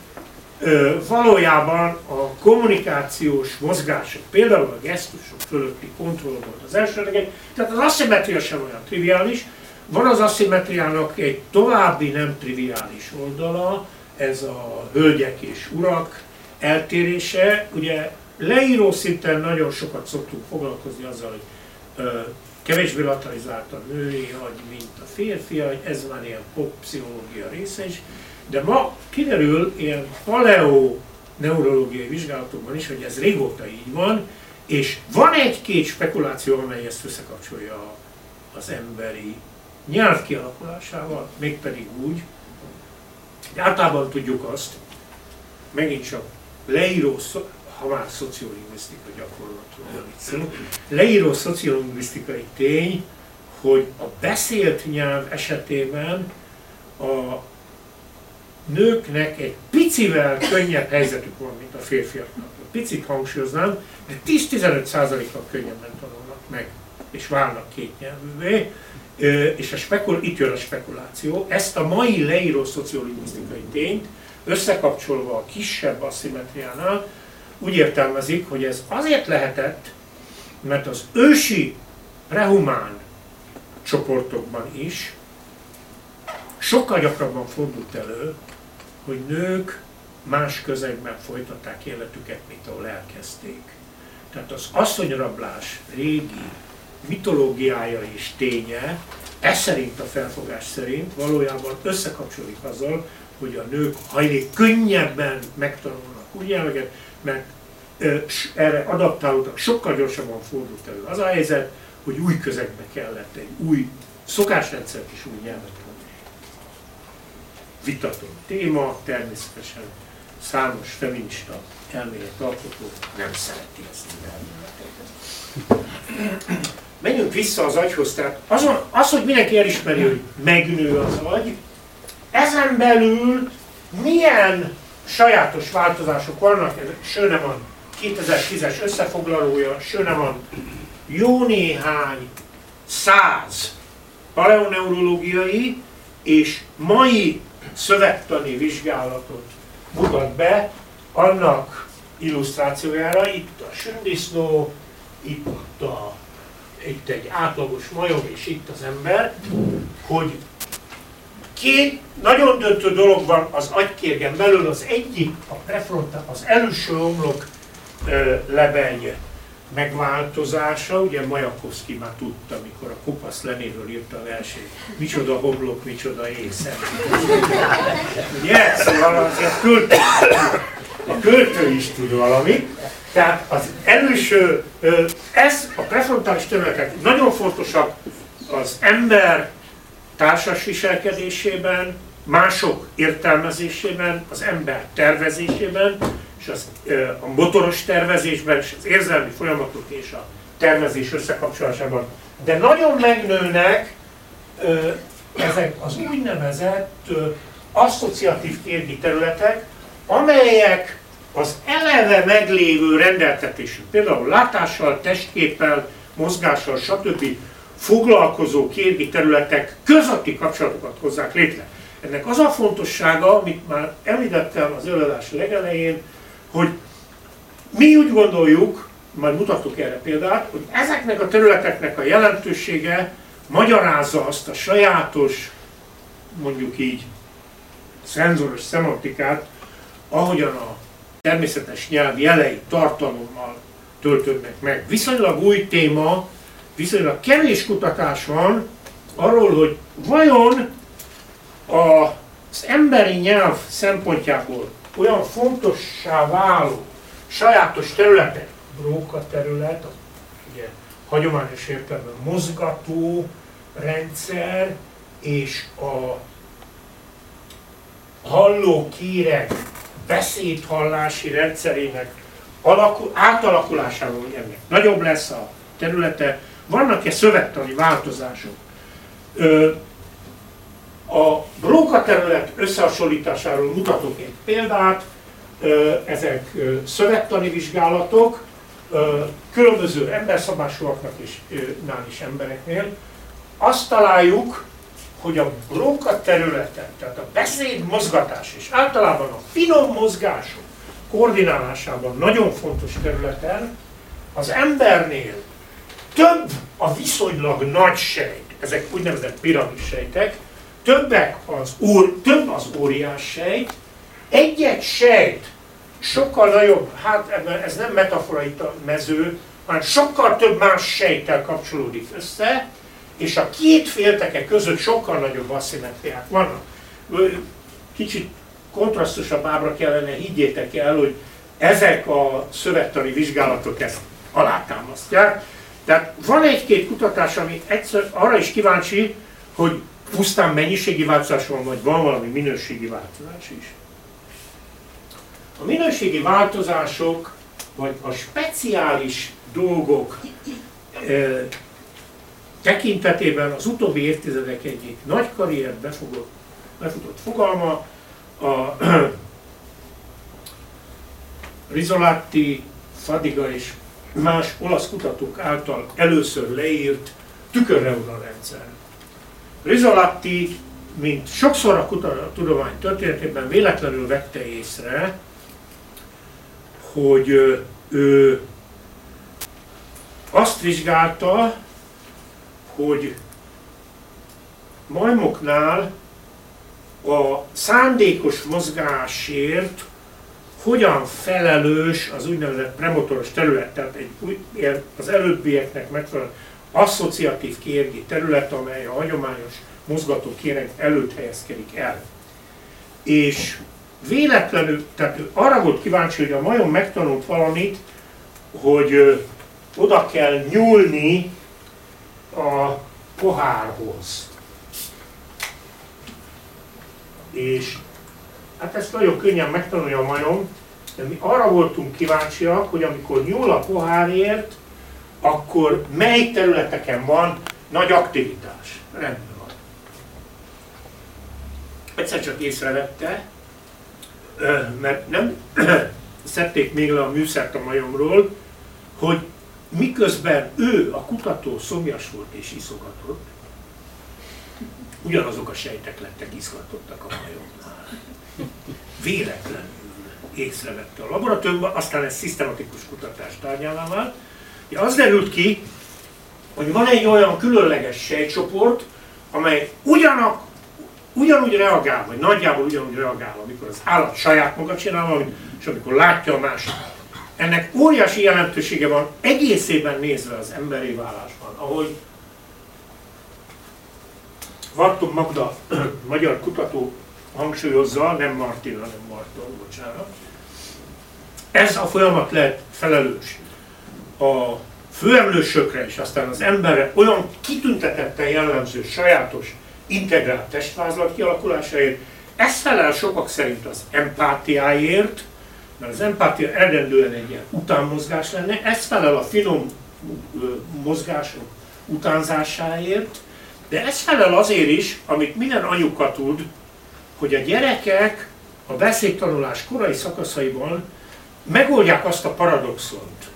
valójában a kommunikációs mozgások, például a gesztusok fölötti kontroll volt az elsődleges, tehát az aszimmetria sem olyan triviális. Van az aszimmetriának egy további nem triviális oldala, ez a hölgyek és urak eltérése. Ugye leíró szinten nagyon sokat szoktunk foglalkozni azzal, hogy ö, kevésbé lateralizált a női agy, mint a férfi agy, ez már ilyen pop-pszichológia része is, de ma kiderül ilyen paleo-neurológiai vizsgálatokban is, hogy ez régóta így van, és van egy-két spekuláció, amely ezt összekapcsolja az emberi nyelv kialakulásával, mégpedig úgy, de általában tudjuk azt, megint csak leíró, ha már szociolingvisztika gyakorlatról beszélünk, leíró szociolingvisztikai tény, hogy a beszélt nyelv esetében a nőknek egy picivel könnyebb helyzetük van, mint a férfiaknak. Picit hangsúlyoznám, de tíz-tizenöt százalékkal könnyebben tanulnak meg, és válnak kétnyelvűvé. És a spekul- itt jön a spekuláció. Ezt a mai leíró szociolingvisztikai tényt összekapcsolva a kisebb aszimmetriánál úgy értelmezik, hogy ez azért lehetett, mert az ősi prehumán csoportokban is sokkal gyakrabban fordult elő, hogy nők más közegben folytatták életüket, mint ahol elkezdték. Tehát az asszonyrablás régi mitológiája és ténye, ez szerint a felfogás szerint valójában összekapcsolódik azzal, hogy a nők hajlék könnyebben megtanulnak új nyelveket, mert ö, erre adaptálódtak, sokkal gyorsabban fordult elő az a helyzet, hogy új közegbe kellett egy új szokásrendszert és új nyelvet tanulni. Vitatott téma, természetesen számos feminista elméletalkotó nem szereti ezt az elméletet. Menjünk vissza az agyhoz, tehát az, az, hogy mindenki elismeri, hogy megnő az agy, ezen belül milyen sajátos változások vannak, Schönemann kétezer-tízes összefoglalója, Schönemann jó néhány száz paleoneurológiai és mai szövegtani vizsgálatot mutat be annak illusztrációjára. Itt a sündisznó, itt, a, itt egy átlagos majom és itt az ember, hogy két nagyon döntő dolog van az agykérgen belül. Az egyik a prefrontal, az előső omlok ö, lebeny megváltozása. Ugye Majakovszky már tudta, amikor a Kopasz Lenéről írta a versét, micsoda homlok, micsoda észre. Ugye? Szóval azért költő, a költő is tud valamit. Tehát az előső, ez a prefrontális területek nagyon fontosak az ember társas viselkedésében, mások értelmezésében, az ember tervezésében, és az, a motoros tervezésben, és az érzelmi folyamatok és a tervezés összekapcsolásában. De nagyon megnőnek ezek az úgynevezett asszociatív kérgi területek, amelyek az eleve meglévő rendeltetésű, például látással, testképpel, mozgással, stb. Foglalkozó kérgi területek közötti kapcsolatokat hozzák létre. Ennek az a fontossága, amit már említettem az előadás legelején, hogy mi úgy gondoljuk, majd mutatok erre példát, hogy ezeknek a területeknek a jelentősége magyarázza azt a sajátos, mondjuk így, szenzoros szemantikát, ahogyan a természetes nyelv jelei tartalommal töltődnek meg. Viszonylag új téma, viszonylag kevés kutatás van arról, hogy vajon az emberi nyelv szempontjából olyan fontossá váló sajátos területek, Broca terület, ugye hagyományos értelemben mozgató rendszer és a hallókéreg beszédhallási rendszerének alakul, átalakulásával, hogy ennek nagyobb lesz a területe, vannak-e szövettani változások? A Broca terület összehasonlításáról mutatok egy példát, ezek szövettani vizsgálatok, különböző emberszabásúaknak és nál is embereknél. Azt találjuk, hogy a Broca területen, tehát a beszéd mozgatás és általában a finom mozgások koordinálásában nagyon fontos területen az embernél több a viszonylag nagy sejt, ezek úgynevezett piramis sejtek, többek az ór, több az óriás sejt, egy-egy sejt sokkal nagyobb, hát ebben ez nem metaforai mező, hanem sokkal több más sejttel kapcsolódik össze, és a két félteke között sokkal nagyobb aszimmetriák vannak. Kicsit kontrasztosabb ábra kellene, higgyétek el, hogy ezek a szövettani vizsgálatok ezt alátámasztják. Tehát van egy-két kutatás, ami egyszer arra is kíváncsi, hogy pusztán mennyiségi változás van, vagy van valami minőségi változás is. A minőségi változások, vagy a speciális dolgok eh, tekintetében az utóbbi évtizedek egyik nagy karriert befogott, befutott fogalma a Rizzolatti, Fadiga és más olasz kutatók által először leírt tükörreuron rendszer. Rizzolatti, mint sokszor a tudomány történetében véletlenül vette észre, hogy ő azt vizsgálta, hogy majmoknál a szándékos mozgásért hogyan felelős az úgynevezett premotoros terület, tehát egy, az előbbieknek megfelelően asszociatív kérgi terület, amely a hagyományos mozgató kéreg előtt helyezkedik el. És véletlenül, tehát arra volt kíváncsi, hogy a majom megtanult valamit, hogy ö, oda kell nyúlni a pohárhoz. És hát ezt nagyon könnyen megtanulja a majom, de mi arra voltunk kíváncsiak, hogy amikor nyúl a pohárért, akkor mely területeken van nagy aktivitás. Rendben van. Egyszer csak észrevette, mert nem szedték még le a műszert a majomról, hogy miközben ő, a kutató szomjas volt és iszogatott, ugyanazok a sejtek lettek izgatottak a majomnál. Véletlenül észrevette a laboratóriumban, aztán ez szisztematikus kutatás tárgyává vált. Az derült ki, hogy van egy olyan különleges sejtcsoport, amely ugyanak, ugyanúgy reagál, vagy nagyjából ugyanúgy reagál, amikor az állat saját maga csinál valamit, és amikor látja a másikat. Ennek óriási jelentősége van egészében nézve az emberi válásban, ahogy Vartó Magda, magyar kutató hangsúlyozza, nem Martin, hanem Marton, bocsánat. Ez a folyamat lehet felelős a főemlősökre és aztán az emberre olyan kitüntetetten jellemző, sajátos, integrált testvázlat kialakulásáért. Ez felel sokak szerint az empátiáért, mert az empátia eredendően egy ilyen utánmozgás lenne, ez felel a finom mozgások utánzásáért, de ez felel azért is, amit minden anyuka tud, hogy a gyerekek a beszédtanulás korai szakaszaiban megoldják azt a paradoxont,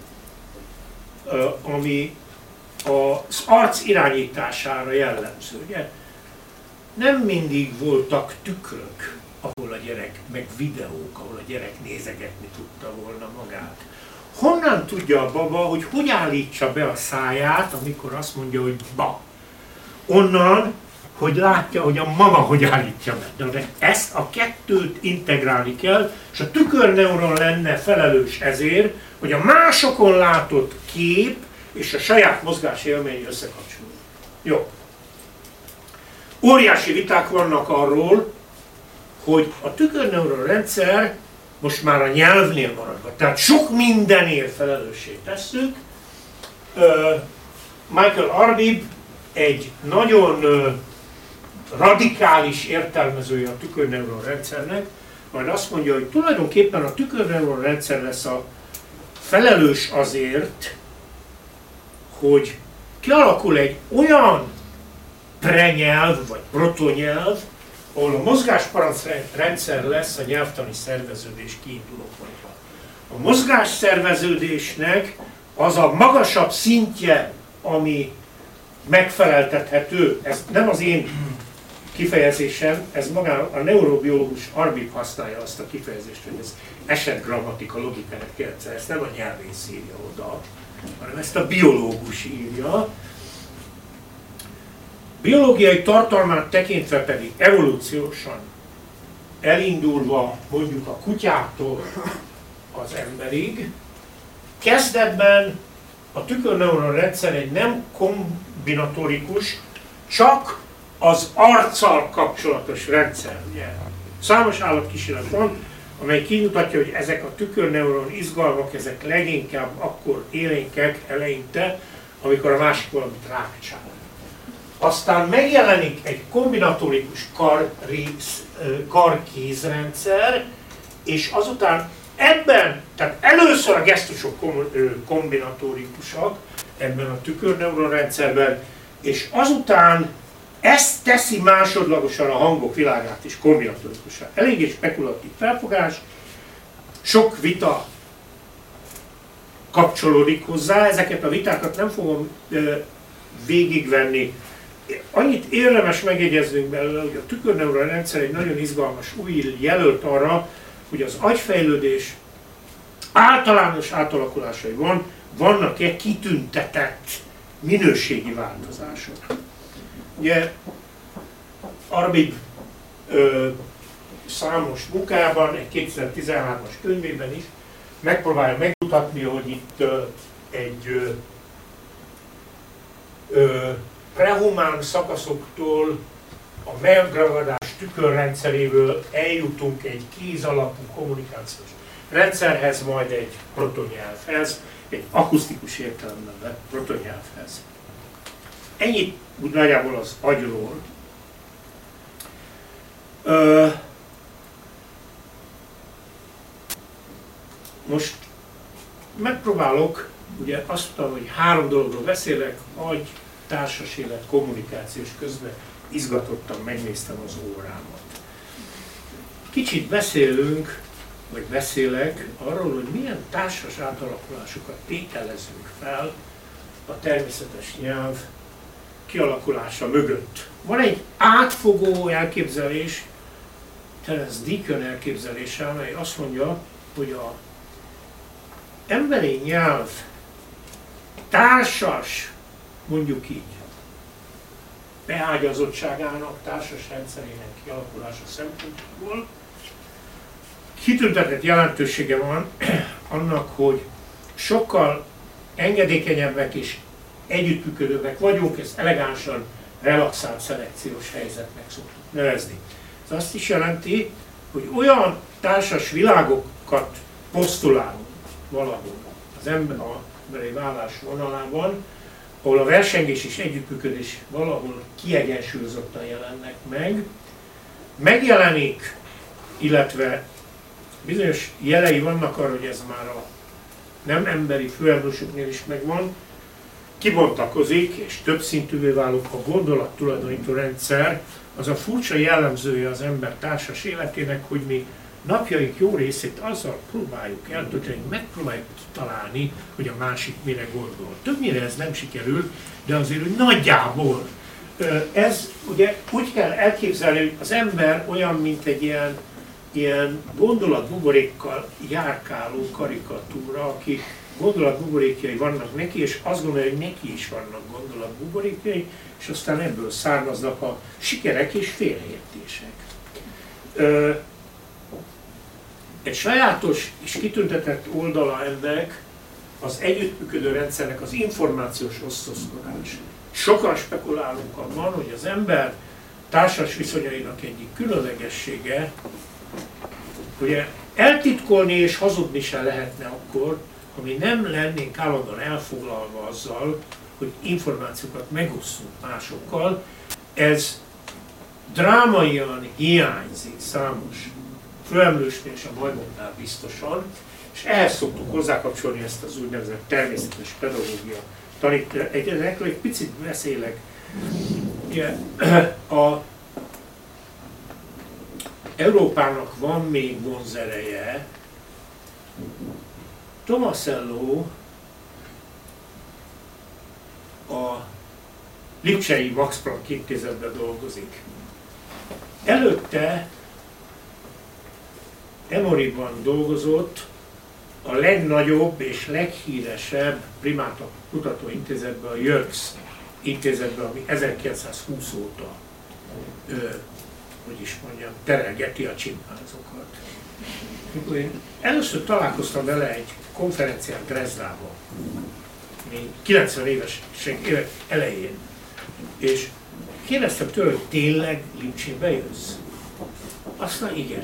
ami az arc irányítására jellemző. Ugye? Nem mindig voltak tükrök, ahol a gyerek, meg videók, ahol a gyerek nézegetni tudta volna magát. Honnan tudja a baba, hogy hogy állítsa be a száját, amikor azt mondja, hogy ba? Onnan, hogy látja, hogy a mama hogy állítja be. De ezt a kettőt integrálni kell, és a tükörneuron lenne felelős ezért, hogy a másokon látott kép és a saját mozgás élmény összekapcsolódik. Jó. Óriási viták vannak arról, hogy a tükörneuron rendszer most már a nyelvnél maradva, tehát sok mindenért felelőssé tesszük. Michael Arbib egy nagyon radikális értelmezője a tükörneuron rendszernek, majd azt mondja, hogy tulajdonképpen a tükörneuron rendszer lesz a felelős azért, hogy kialakul egy olyan prenyelv vagy protonyelv, ahol a mozgásparancsrendszer lesz a nyelvtani szerveződés kiinduló pontja. A mozgásszerveződésnek az a magasabb szintje, ami megfeleltethető, ez nem az én kifejezésem, ez maga a neurobiológus Arbib használja azt a kifejezést, hogy ez esetgrammatika logikáját kérdez, ezt nem a nyelvész írja oda, hanem ezt a biológus írja. Biológiai tartalmát tekintve pedig evolúciósan elindulva mondjuk a kutyától az emberig, kezdetben a tükörneuron rendszer egy nem kombinatorikus, csak az arccal kapcsolatos rendszer. Ugye? Számos állatkísérlet van, amely kimutatja, hogy ezek a tükörneuron izgalmak, ezek leginkább akkor élénkek eleinte, amikor a másik valamit rákcsál. Aztán megjelenik egy kombinatorikus kar-kézrendszer, és azután ebben, tehát először a gesztusok kombinatorikusak ebben a tükörneuron rendszerben, és azután ezt teszi másodlagosan a hangok világát is kombinatorikusan. Eléggé spekulatív felfogás, sok vita kapcsolódik hozzá, ezeket a vitákat nem fogom végigvenni. Annyit érdemes megjegyeznünk belőle, hogy a tükörneuron rendszer egy nagyon izgalmas új jelölt arra, hogy az agyfejlődés általános átalakulásaiban vannak-e kitüntetett minőségi változások. Ugye Arbib ö, számos munkában, egy kétezer-tizenhármas könyvében is megpróbálja megmutatni, hogy itt ö, egy ö, ö, prehumán szakaszoktól a megragadás tükörrendszeréből eljutunk egy kéz alapú kommunikációs rendszerhez, majd egy protonyelvhez, egy akusztikus értelemben vett protonyelvhez. Ennyit úgy nagyjából az agyról. Ö, most megpróbálok, ugye azt mondtam, hogy három dologról beszélek, agy, társas élet, kommunikációs közben izgatottan megnéztem az órámat. Kicsit beszélünk, vagy beszélek arról, hogy milyen társas átalakulásokat tételezünk fel a természetes nyelv kialakulása mögött. Van egy átfogó elképzelés, Terence Deacon elképzelése, amely azt mondja, hogy a emberi nyelv társas, mondjuk így, beágyazottságának, társas rendszerének kialakulása szempontjából kitüntetett jelentősége van annak, hogy sokkal engedékenyebbek és együttműködőbbek vagyunk, ezt elegánsan relaxált szelekciós helyzetnek szoktuk nevezni. Ez azt is jelenti, hogy olyan társas világokat posztulálunk valahol az ember, a emberi vállás vonalában, ahol a versengés és együttműködés valahol kiegyensúlyozottan jelennek meg, megjelenik, illetve bizonyos jelei vannak arra, hogy ez már a nem emberi főemlősöknél is megvan, kibontakozik és többszintűvé válok a gondolattulajdonító rendszer, az a furcsa jellemzője az ember társas életének, hogy mi napjaink jó részét azzal próbáljuk eltölteni, megpróbáljuk kitalálni, hogy a másik mire gondol. Többnyire ez nem sikerül, de azért, hogy nagyjából. Ez ugye úgy kell elképzelni, hogy az ember olyan, mint egy ilyen, ilyen gondolatbuborékkal járkáló karikatúra, aki gondolatbuborékjai vannak neki, és azt gondolja, hogy neki is vannak gondolatbuborékjai, és aztán ebből származnak a sikerek és félreértések. Egy sajátos és kitüntetett oldala ennek az együttműködő rendszernek az információs osztozkodás. Sokan spekulálunk abban, hogy az ember társas viszonyainak egyik különlegessége, ugye eltitkolni és hazudni se lehetne akkor, ha mi nem lennénk állandóan elfoglalva azzal, hogy információkat megosztunk másokkal. Ez drámaian hiányzik számos főemlősnél és a majmoknál biztosan, és ehhez szoktuk hozzákapcsolni ezt az úgynevezett természetes pedagógia tanításról. Egyébként egy picit beszélek. Ugye, a Európának van még vonzereje. Tomasello a Lipcsei Max Planck intézetben dolgozik. Előtte Emoryban dolgozott a legnagyobb és leghíresebb primáta kutatóintézetben, a Yerkes intézetben, ami ezerkilencszázhúsz óta, ö, hogy is mondjam, terelgeti a csimpánzokat. Mikor én először találkoztam vele egy konferencián Dresdában, még kilencven éves évek elején, és kérdeztem tőle, hogy tényleg Lipcsébe jössz? Azt mondta, igen.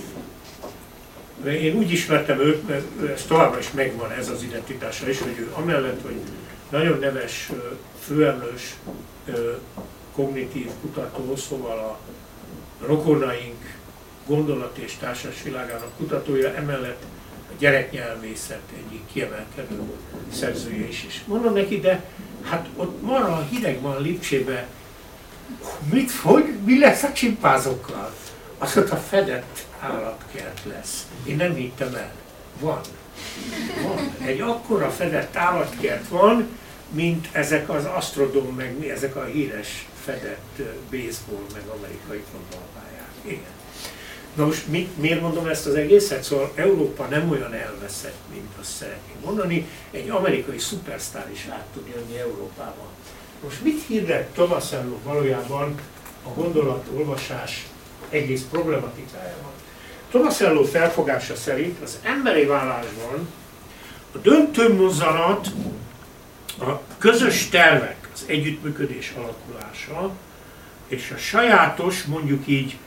Én úgy ismertem őt, mert ez továbbra is megvan ez az identitása is, hogy ő amellett, hogy nagyon neves főemlős kognitív kutató, szóval a rokonaink gondolat és társas világának kutatója, emellett a gyereknyelvészet egyik kiemelkedő szerzője is. És mondom neki, de hát ott marha hideg van Lipcsébe, mit, hogy, mi lesz a csimpánzokkal? Azt mondta, fedett állatkert lesz. Én nem hittem el. Van. Van. Egy akkora fedett állatkert van, mint ezek az Astrodome, meg ezek a híres fedett baseball, meg amerikai fotballpályák. Igen. Na most mit, miért mondom ezt az egészet? Szóval Európa nem olyan elveszett, mint azt szeretnénk mondani. Egy amerikai szupersztár is át tud jönni Európában. Most mit hirdet Tomasello valójában a gondolatolvasás egész problematikájában? Tomasello felfogása szerint az emberi válásban a döntő mozzanat a közös tervek, az együttműködés alakulása, és a sajátos, mondjuk így,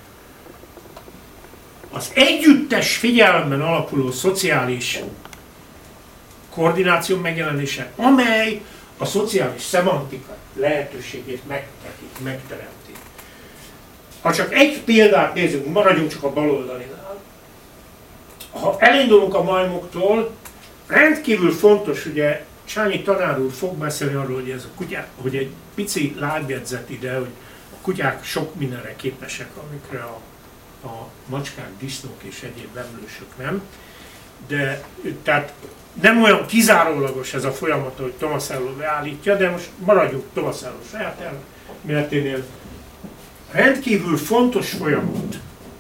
az együttes figyelemben alapuló szociális koordináció megjelenése, amely a szociális szemantika lehetőségét megteremti. Ha csak egy példát nézzük, maradjunk csak a baloldalinál. Ha elindulunk a majmoktól, rendkívül fontos, ugye Csányi tanár úr fog beszélni arról, hogy ez a kutyák, hogy egy pici lábjegyzet ide, hogy a kutyák sok mindenre képesek, amikre a, a macskák, disznók és egyéb emlősök nem. De tehát nem olyan kizárólagos ez a folyamat, hogy Tomasello beállítja, de most maradjunk Tomasello saját elméleténél. Rendkívül fontos folyamat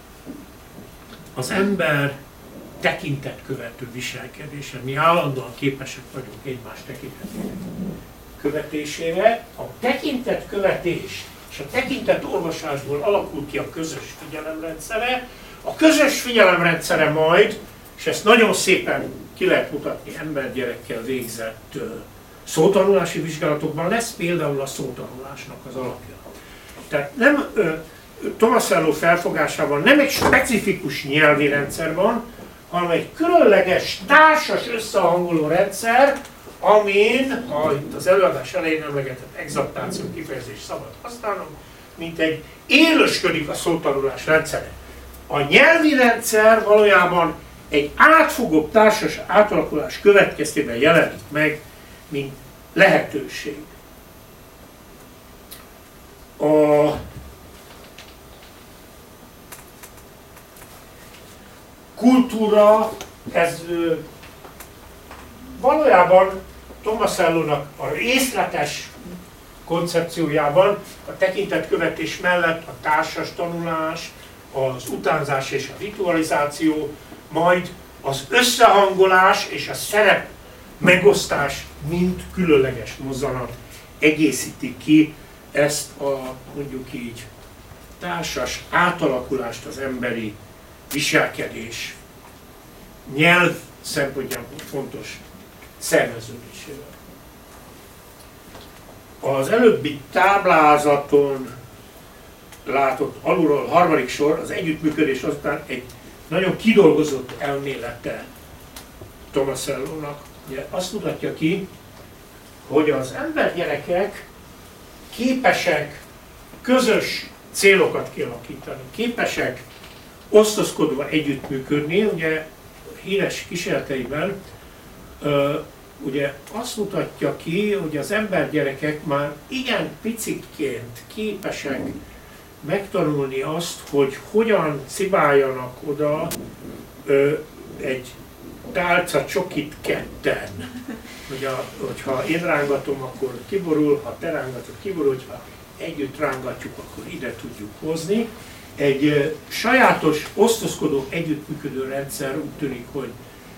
az ember tekintetkövető viselkedése. Mi állandóan képesek vagyunk egymás tekintetének követésére. A tekintetkövetés és a tekintetolvasásból alakul ki a közös figyelemrendszere. A közös figyelemrendszere majd, és ezt nagyon szépen ki lehet mutatni embergyerekkel végzett szótanulási vizsgálatokban, lesz például a szótanulásnak az alapja. Tehát nem, Tomasello felfogásában nem egy specifikus nyelvi rendszer van, hanem egy különleges, társas összehangoló rendszer, amin, ha itt az előadás elején emlegetett exaptáció kifejezést szabad használnom, mint egy élősködik a szótanulás rendszere. A nyelvi rendszer valójában egy átfogóbb társas átalakulás következtében jelenik meg, mint lehetőség. A kultúra, ez valójában Tomasellonak a részletes koncepciójában a tekintetkövetés mellett a társas tanulás, az utánzás és a ritualizáció, majd az összehangolás és a szerep megosztás mint különleges mozzanat egészíti ki ezt a, mondjuk így, társas átalakulást az emberi viselkedés nyelv szempontjából fontos szerveződésével. Az előbbi táblázaton látott alulról harmadik sor az együttműködés azután egy nagyon kidolgozott elmélete Tomasellónak. Ugye azt mutatja ki, hogy az embergyerekek képesek közös célokat kialakítani, képesek osztozkodva együttműködni. Ugye híres kísérleteiben uh, ugye azt mutatja ki, hogy az embergyerekek már igen picikként képesek megtanulni azt, hogy hogyan cibáljanak oda uh, egy tálca csokit ketten. Ugye, hogyha én rángatom, akkor kiborul, ha te rángatod, kiborul, ha együtt rángatjuk, akkor ide tudjuk hozni. Egy uh, sajátos, osztozkodó, együttműködő rendszer úgy tűnik, hogy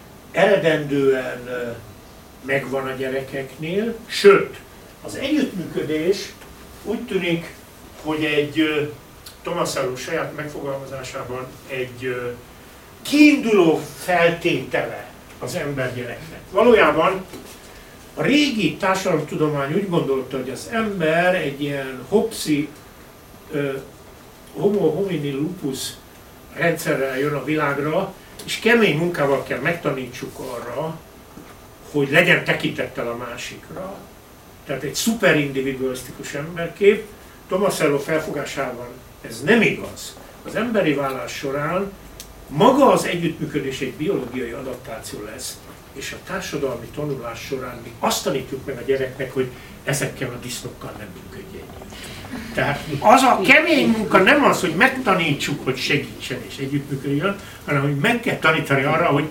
eredendően uh, megvan a gyerekeknél, sőt, az együttműködés úgy tűnik, hogy egy uh, Tomasello saját megfogalmazásában egy uh, kiinduló feltétele az embergyereknek. Valójában a régi társadalomtudomány úgy gondolta, hogy az ember egy ilyen hopsi, uh, homo homini lupus rendszerrel jön a világra, és kemény munkával kell megtanítsuk arra, hogy legyen tekintettel a másikra. Tehát egy szuperindividualisztikus emberkép. Tomasello felfogásában ez nem igaz. Az emberi válás során maga az együttműködés egy biológiai adaptáció lesz, és a társadalmi tanulás során mi azt tanítjuk meg a gyereknek, hogy ezekkel a disznókkal nem működj együtt. Tehát az a kemény munka nem az, hogy megtanítsuk, hogy segítsen és együttműködjön, hanem hogy meg kell tanítani arra, hogy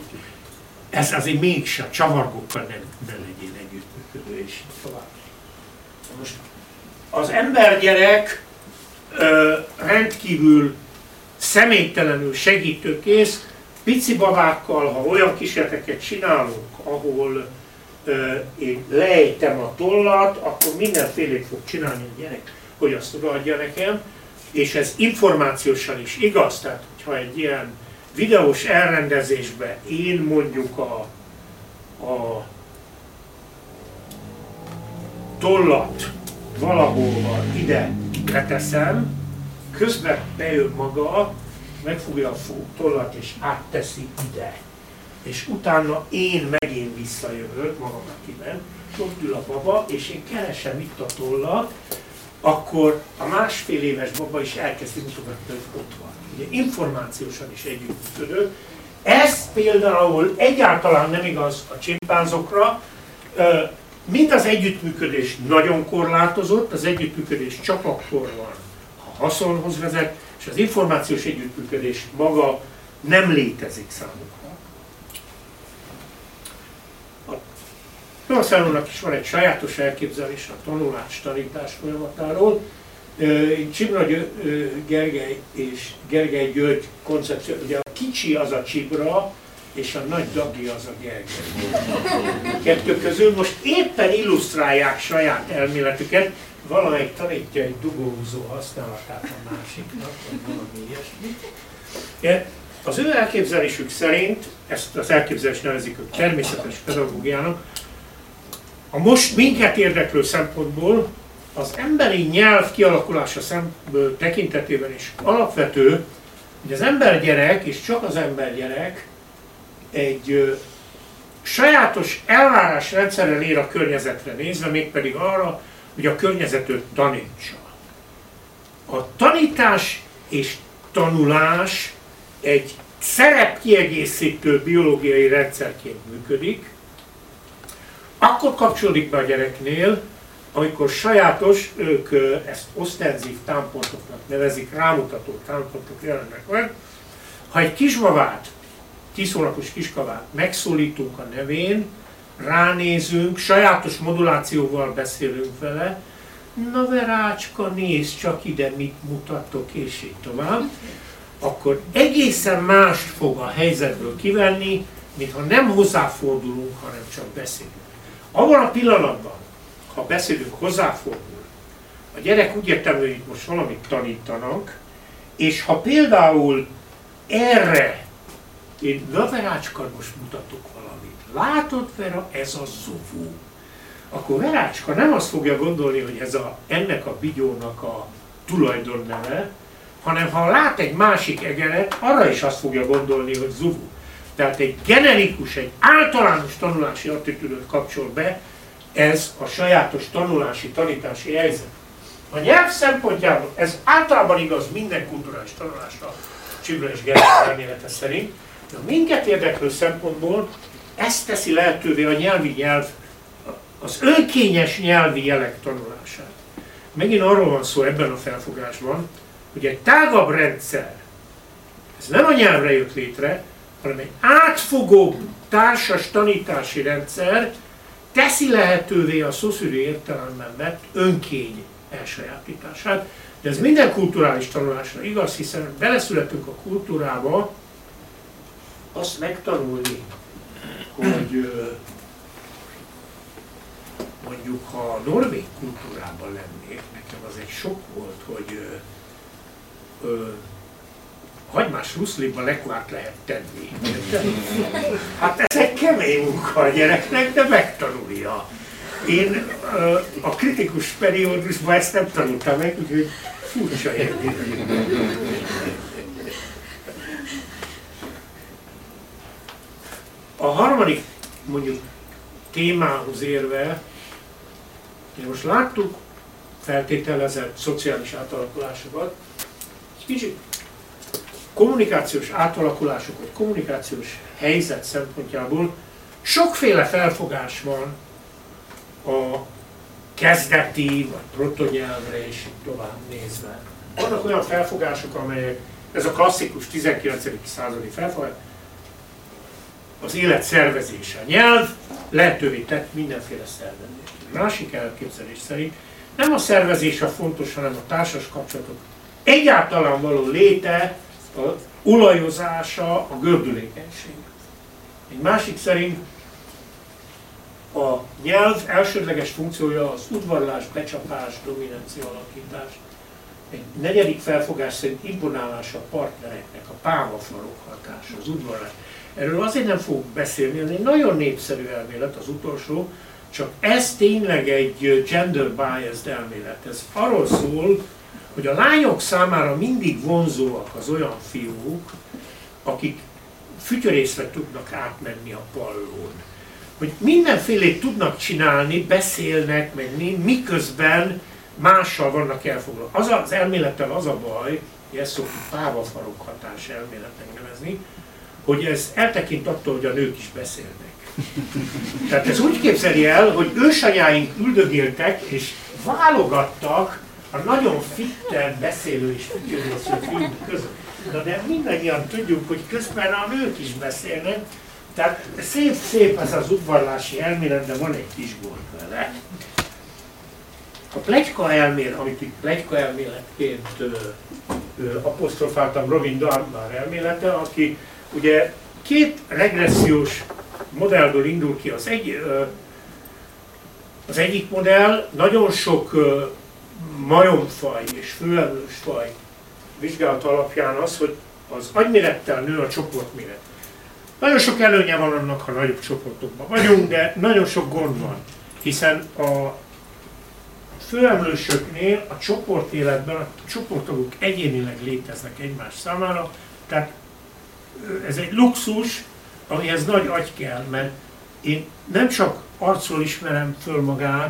ez azért mégse a csavargókkal nem, nem legyél együttműködő, és tovább. Most az embergyerek ö, rendkívül személytelenül segítőkész, pici babákkal, ha olyan kísérleteket csinálunk, ahol ö, én lejtem a tollat, akkor mindenfélét fog csinálni a gyerek, hogy azt odaadja nekem, és ez információsan is igaz, tehát ha egy ilyen videós elrendezésben én mondjuk a, a tollat valahova ide leteszem, közben bejön maga, megfogja a tollat és átteszi ide. És utána én megint visszajövök magamat innen, ott ül a baba, és én keresem itt a tollat, akkor a másfél éves baba is elkezdi mutogatni, hogy ott van. Ugye információsan is együttműködő. Ez például egyáltalán nem igaz a csimpánzokra. Mind az együttműködés nagyon korlátozott, az együttműködés csak akkor van, ha haszonhoz vezet, és az információs együttműködés maga nem létezik számukra. Tomasellónak is van egy sajátos elképzelés a tanulás-tanítás folyamatáról. Csibra Gergely és Gergely György koncepció, ugye a kicsi az a Csibra, és a nagy Dagi az a Gergely. Kettő közül most éppen illusztrálják saját elméletüket, valamelyik tanítja egy dugóhúzó használatát a másiknak, vagy valami ilyesmi. Az ő elképzelésük szerint, ezt az elképzelést nevezik ők természetes pedagógiának, a most minket érdeklő szempontból az emberi nyelv kialakulása szempől tekintetében is alapvető, hogy az embergyerek, és csak az embergyerek egy ö, sajátos elvárásrendszerrel ér a környezetre nézve, mégpedig arra, hogy a környezetet tanítsa. A tanítás és tanulás egy szerepkiegészítő biológiai rendszerként működik, akkor kapcsolódik be a gyereknél, amikor sajátos, ők ezt osztenzív támpontoknak nevezik, rámutató támpontok jelennek meg. Ha egy kismavát, tíz hónapos kiskavát megszólítunk a nevén, ránézünk, sajátos modulációval beszélünk vele, na Verácska, nézd csak ide, mit mutatok, és így tovább, akkor egészen mást fog a helyzetből kivenni, mintha nem hozzáfordulunk, hanem csak beszélünk. Abban a pillanatban, ha beszélünk, hozzáfordul, a gyerek úgy értem, hogy itt most valamit tanítanak, és ha például erre, én na Verácska, most mutatok valamit, látod Vera, ez a zovó. Akkor Verácska nem azt fogja gondolni, hogy ez a, ennek a bigyónak a tulajdonneve, hanem ha lát egy másik egeret, arra is azt fogja gondolni, hogy zovó. Tehát egy generikus, egy általános tanulási attitűdöt kapcsol be, ez a sajátos tanulási, tanítási helyzet. A nyelv szempontjából ez általában igaz minden kulturális tanulásra, Csibra és Gergely elmélete szerint, de minket érdeklő szempontból ezt teszi lehetővé a nyelvi nyelv, az önkényes nyelvi jelek tanulását. Megint arról van szó ebben a felfogásban, hogy egy tágabb rendszer, ez nem a nyelvre jött létre, hanem egy átfogó társas tanítási rendszer teszi lehetővé a Saussure értelemben vett önkény elsajátítását. De ez minden kulturális tanulásra igaz, hiszen beleszületünk a kultúrába, azt megtanulni, hogy mondjuk ha a norvég kultúrában lennék, nekem az egy sok volt, hogy ö, ö, hagymás ruszliba lekvárt lehet tenni. Hát ez egy kemény munka a gyereknek, de megtanulja. Én ö, a kritikus periódusban ezt nem tanultam meg, úgyhogy furcsa élmény. A harmadik, mondjuk témához érve, most láttuk feltételezett szociális átalakulásokat, egy kicsit kommunikációs átalakulások, vagy kommunikációs helyzet szempontjából sokféle felfogás van a kezdeti, vagy protonyelvre és tovább nézve. Vannak olyan felfogások, amelyek, ez a klasszikus tizenkilencedik századi felfogás, az élet szervezése. A nyelv lehetővé tett mindenféle szervezést. A másik elképzelés szerint nem a szervezés a fontos, hanem a társas kapcsolatok egyáltalán való léte, a olajozása, a gördülékenység. Egy másik szerint a nyelv elsődleges funkciója az udvarlás, becsapás, dominancia alakítás. Egy negyedik felfogás szerint imponálás a partnereknek, a pávafarok hatása, az udvarlás. Erről azért nem fogok beszélni, ez egy nagyon népszerű elmélet, az utolsó, csak ez tényleg egy gender biased elmélet. Ez arról szól, hogy a lányok számára mindig vonzóak az olyan fiúk, akik fütyörészve tudnak átmenni a pallón. Hogy mindenfélét tudnak csinálni, beszélnek, meg miközben mással vannak elfoglalva. Az az elmélettel az a baj, hogy ezt szoktuk pávafarok hatás elméletnek nevezni, hogy ez eltekint attól, hogy a nők is beszélnek. Tehát ez úgy képzeli el, hogy ősanyáink üldögéltek és válogattak a nagyon fitten beszélő és fütyörésző fiúk között. Na de mindannyian tudjuk, hogy közben a nők is beszélnek, tehát szép-szép ez az udvarlási elmélet, de van egy kis gond vele. A pletyka elmélet, amit itt pletyka elméletként ö, ö, apostrofáltam, Robin Dunbar elmélete, aki ugye két regressziós modellből indul ki. Az, egy, ö, az egyik modell nagyon sok ö, majomfaj és főemlősfaj vizsgálat alapján az, hogy az agymérettel nő a csoportméret. Nagyon sok előnye van annak, ha nagyobb csoportokban vagyunk, de nagyon sok gond van, hiszen a főemlősöknél a csoportéletben a csoporttagok egyénileg léteznek egymás számára, tehát ez egy luxus, amihez nagy agy kell, mert én nem csak arcról ismerem föl magát,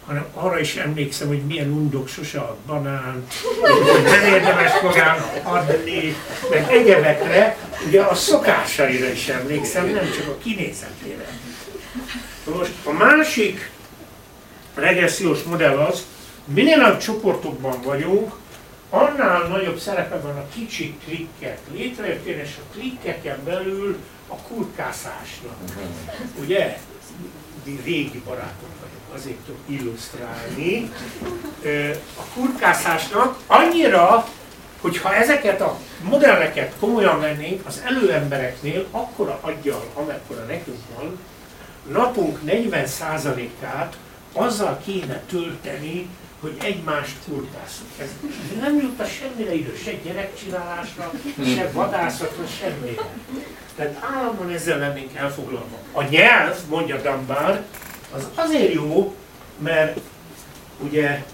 hanem arra is emlékszem, hogy milyen undok sose ad banánt, hogy nem érdemes magának adni, meg egyebekre, ugye a szokásaira is emlékszem, nem csak a kinézetére. Most a másik regressziós modell az, minél nagyobb csoportokban vagyunk, annál nagyobb szerepe van a kicsi klikkek létrejöttén, és a klikkeken belül a kurkászásnak. Ugye? Régi barátok vagyok, azért tudok illusztrálni. A kurkászásnak annyira, hogyha ezeket a modelleket komolyan vennénk, az előembereknél akkora aggyal, amekkora nekünk van, napunk negyven százalékát azzal kéne tölteni, hogy egymást kurkászunk. Ez nem jut semmire idő, se gyerekcsinálásra, se vadászatra, semmire. Tehát állandóan ezzel lennénk elfoglalva. A nyelv, mondja Dunbar, az azért jó, mert ugye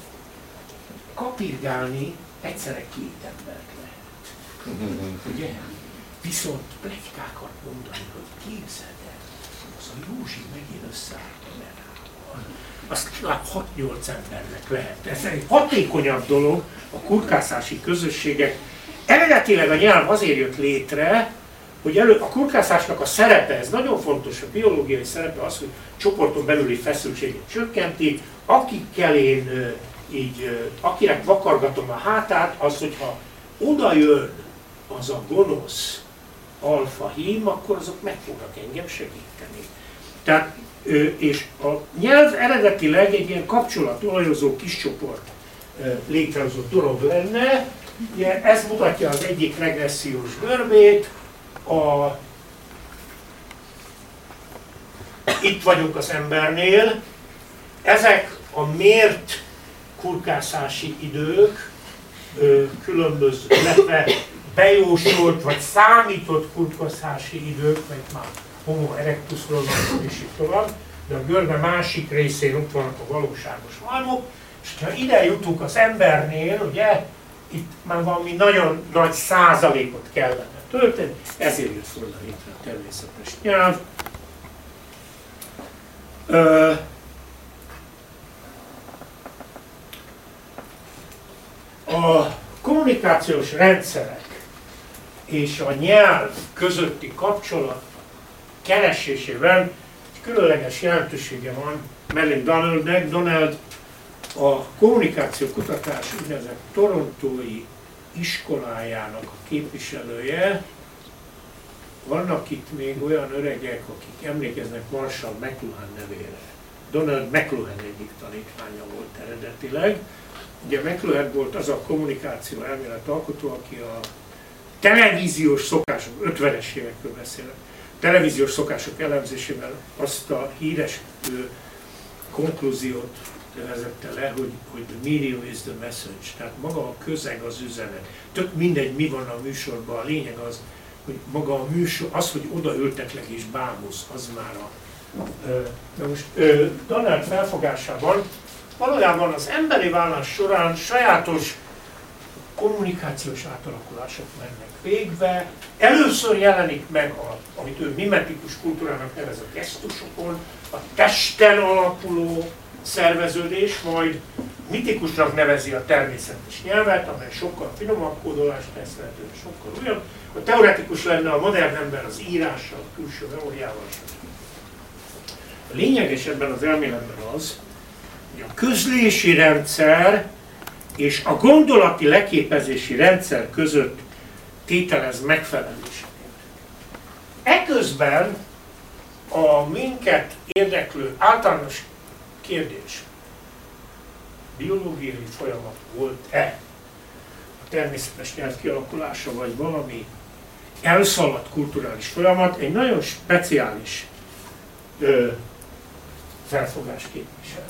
kapirgálni egyszerre két embert lehet. Ugye? Viszont pletykákat mondani, hogy képzeld el, az a Józsi megint összeállt a Merával. Azt hat-nyolc embernek lehet. Ez egy hatékonyabb dolog, a kurkászási közösségek. Eredetileg a nyelv azért jött létre, hogy elő, a kurkászásnak a szerepe, ez nagyon fontos, a biológiai szerepe az, hogy csoporton belüli feszültséget csökkenti, akikkel én így, akinek vakargatom a hátát, az, hogyha oda jön az a gonosz alfa hím, akkor azok meg fognak engem segíteni. Tehát, és a nyelv eredetileg egy ilyen kapcsolatolajozó kis csoport létrehozott dolog lenne. Ez mutatja az egyik regressziós görbét. A, itt vagyunk az embernél. Ezek a mért kurkászási idők, különböző, illetve bejósolt vagy számított kurkászási idők, vagy már Homo erectusról van, és itt tovább, de a görbe másik részén ott vannak a valóságos halmok, és ha ide jutunk az embernél, ugye, itt már valami nagyon nagy százalékot kellene tölteni, ezért jött volna létre a természetes nyelv. Ö, a kommunikációs rendszerek és a nyelv közötti kapcsolat keresésében egy különleges jelentősége van Mellin Donaldnek. Donald a kommunikáció kutatás úgynevezett torontói iskolájának a képviselője. Vannak itt még olyan öregek, akik emlékeznek Marshall McLuhan nevére. Donald McLuhan egyik tanítványa volt eredetileg. Ugye McLuhan volt az a kommunikáció elmélet alkotó, aki a televíziós szokások, ötvenes évekről beszélek, televíziós szokások elemzésében azt a híres ő, konklúziót vezette le, hogy, hogy the medium is the message, tehát maga a közeg az üzenet. Tök mindegy, mi van a műsorban, a lényeg az, hogy maga a műsor, az, hogy odaültetlek és bámulsz, az már a... De most Donald felfogásában valójában az emberi válás során sajátos kommunikációs átalakulások mennek végbe. Először jelenik meg, a, amit ő mimetikus kultúrának nevez, a gesztusokon, a testen alapuló szerveződés, majd mitikusnak nevezi a természetes nyelvet, amely sokkal finomabb kódolást tesz lehetően, sokkal újabb. A teoretikus lenne a modern ember az írással, a külső memóriával. A lényeges ebben az elméletben az, hogy a közlési rendszer és a gondolati leképezési rendszer között tételez megfeleléseket. Eközben a minket érdeklő általános kérdés, biológiai folyamat volt-e a természetes nyelv kialakulása, vagy valami elszaladt kulturális folyamat, egy nagyon speciális ö, felfogás képvisel.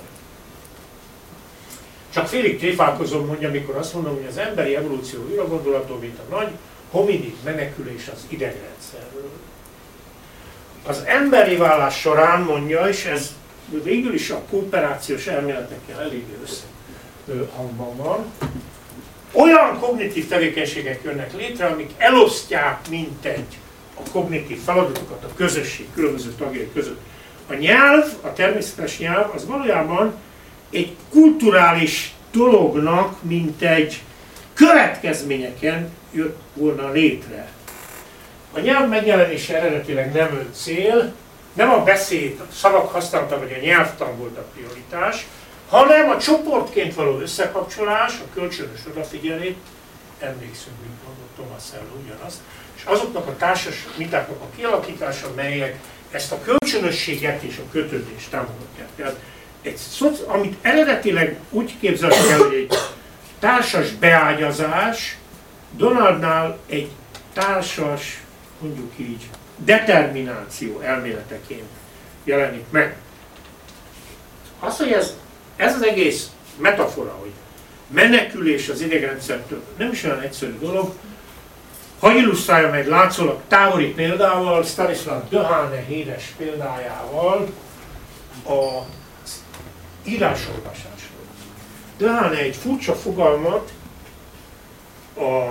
Csak félig tréfálkozom, mondja, amikor azt mondom, hogy az emberi evolúció újra gondolató, mint a nagy hominid menekülés az idegrendszerről. Az emberi válás során, mondja, és ez végül is a kooperációs elméletekkel eléggé összehangban van, olyan kognitív tevékenységek jönnek létre, amik elosztják mintegy a kognitív feladatokat a közösség különböző tagjai között. A nyelv, a természetes nyelv, az valójában egy kulturális dolognak, mint egy következményeken jött volna létre. A nyelv megjelenése eredetileg nem ön cél, nem a beszéd, a szavak használata vagy a nyelvtan volt a prioritás, hanem a csoportként való összekapcsolás, a kölcsönös odafigyelés, emlékszünk, mint mondott Thomas Sowell ugyanazt, és azoknak a társas mintáknak a kialakítása, melyek ezt a kölcsönösséget és a kötődést támogatják. Tehát egy, amit eredetileg úgy képzeltek el, hogy egy társas beágyazás, Donaldnál egy társas, mondjuk így, determináció elméleteként jelenik meg. Az, hogy ez, ez az egész metafora, hogy menekülés az idegrendszertől nem is olyan egyszerű dolog, ha illusztrálja meg látszólag távoli példával, Stanislav Dehaene híres példájával a írásolvasásról. Dehaene egy furcsa fogalmat, a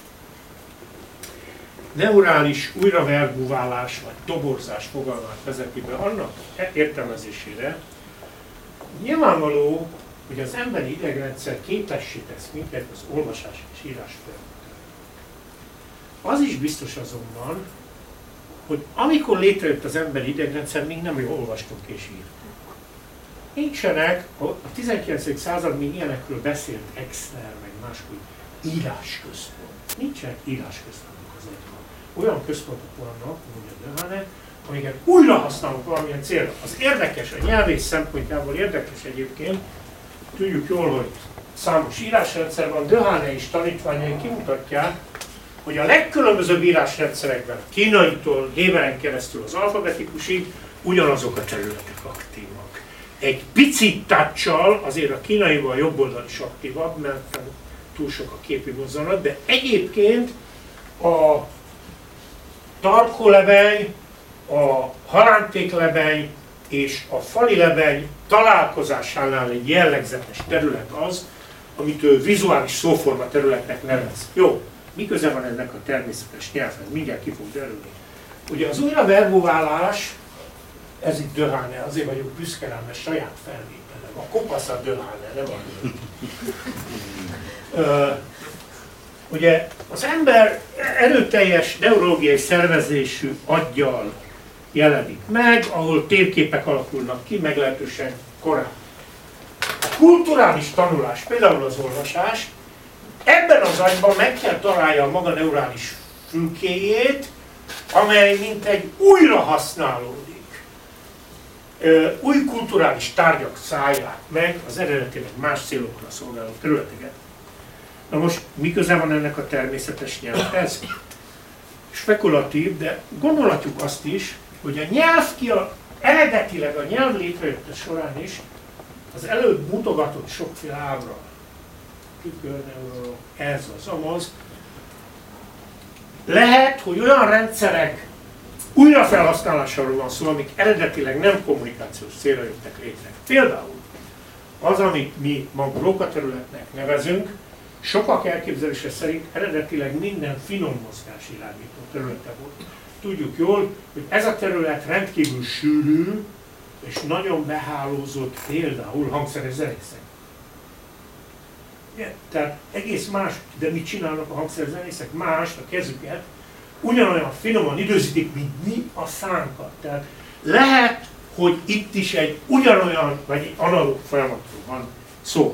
neurális újraverbuválás vagy toborzás fogalmát vezeti be annak értelmezésére, nyilvánvaló, hogy az emberi idegrendszer képessé tesz minket az olvasás és írás területén. Az is biztos azonban, hogy amikor létrejött az emberi idegrendszer, még nem jól olvastunk és írtunk. Nincsenek, a tizenkilencedik század még ilyenekről beszélt Exner, meg máshogy írásközpont. Nincsenek írásközpontok az agyban. Olyan központok vannak, mondja Dehaene, amiket újra használunk valamilyen célra. Az érdekes, a nyelvész szempontjából érdekes egyébként, tudjuk jól, hogy számos írásrendszer van, Dehaene és tanítványai kimutatják, hogy a legkülönbözőbb írásrendszerekben, a kínaitól Héberen keresztül az alfabetikusig ugyanazok a területek aktívak. Egy picit touch-sal, azért a kínaival jobb oldal is aktívabb, mert túl sok a képi mozzanat, de egyébként a tarkólebeny, a halántéklebeny és a fali lebeny találkozásánál egy jellegzetes terület az, amit ő vizuális szóforma területnek nevez. Jó, mi köze van ennek a természetes nyelvhez? Mindjárt ki fog derülni. Ugye az újraverbuválás, ez itt Dehaene, azért vagyok büszke rá, mert saját felvételem. A kopasz a Dehaene, nem a uh, Ugye az ember erőteljes neurológiai szervezésű aggyal jelenik meg, ahol térképek alakulnak ki, meglehetősen korán. A kulturális tanulás, például az olvasás, ebben az agyban meg kell találja a maga neurális fülkéjét, amely mintegy újra használódik. Új kulturális tárgyak szállják meg az eredetileg más célokra szolgáló területeket. Na most, mi köze van ennek a természetes nyelvhez? Spekulatív, de gondolhatjuk azt is, hogy a nyelv ki a, eredetileg a nyelv létrejötte során is az előbb mutogatott sokféle ábra, tükörneurolog, ez az, amaz, lehet, hogy olyan rendszerek újrafelhasználásáról van szó, amik eredetileg nem kommunikációs célra jöttek létre. Például az, amit mi maguk rókaterületnek nevezünk, sokak elképzelése szerint eredetileg minden finom mozgás irányító területe volt. Tudjuk jól, hogy ez a terület rendkívül sűrű és nagyon behálózott például hangszeres zenészek. Ja, tehát egész más, de mit csinálnak a hangszeres zenészek? Mást, a kezüket ugyanolyan finoman időzítik, mint mi a szánkat. Tehát lehet, hogy itt is egy ugyanolyan, vagy egy analóg folyamatról van szó.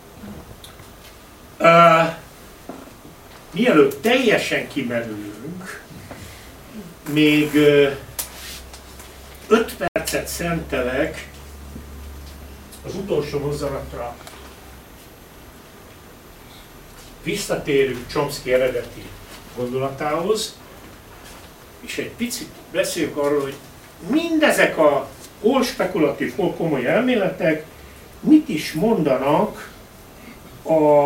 Uh, mielőtt teljesen kimerülünk, még uh, öt percet szentelek az utolsó mozzanatra. Visszatérünk Chomsky eredeti gondolatához, és egy picit beszéljünk arról, hogy mindezek a hol spekulatív, hol komoly elméletek mit is mondanak a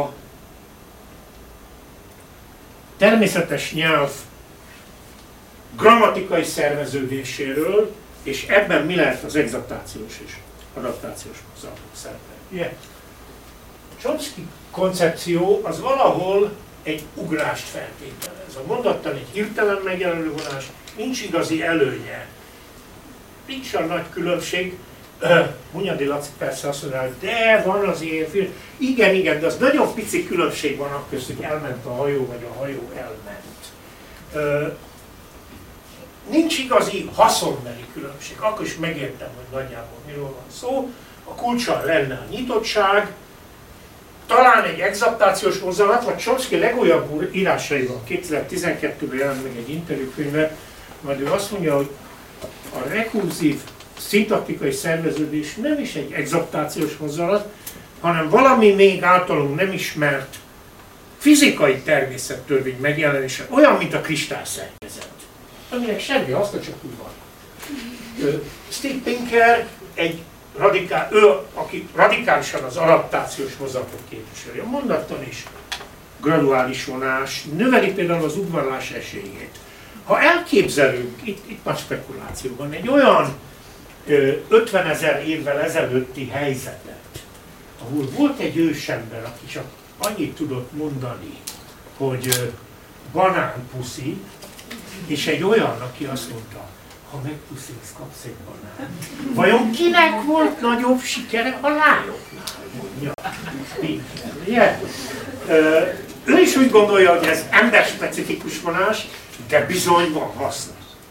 természetes nyelv grammatikai szerveződéséről, és ebben mi lehet az exaptációs és adaptációs mozzanatok szerepe. Yeah. Chomsky koncepció az valahol egy ugrást feltételez. A mondattan egy hirtelen megjelenő vonás, nincs igazi előnye. Nincs a nagy különbség, Hunyadi Laci persze azt mondja, hogy de van az ilyen film. Igen, igen, de az nagyon pici különbség van akkor, hogy elment a hajó, vagy a hajó elment. Nincs igazi haszonbeli különbség, akkor is megértem, hogy nagyjából miről van szó. A kulcsa lenne a nyitottság, talán egy exaptációs mozzanat, vagy Chomsky legújabb írásaiban, kétezer-tizenkettőben jelent meg egy interjúkönyve, majd ő azt mondja, hogy a rekurzív szintaktikai szerveződés nem is egy exaptációs mozzanat, hanem valami még általunk nem ismert fizikai természettörvény megjelenése, olyan, mint a kristályszerkezet, aminek semmi haszna, csak úgy van. Steve Pinker egy radikál, ő, aki radikálisan az adaptációs mozzanatot képviseli. A mondattan is graduális vonás növeli például az udvarlás esélyét. Ha elképzelünk, itt, itt nagy spekuláció van, egy olyan ötvenezer évvel ezelőtti helyzetet, ahol volt egy ősember, aki csak annyit tudott mondani, hogy banánpuszi, és egy olyan, aki azt mondta, ha megpuszilsz, kapsz egy banánt. Vajon kinek volt nagyobb sikere a lányoknál, mondja Pinker, ugye? Ő is úgy gondolja, hogy ez emberspecifikus vonás, de bizony van haszna.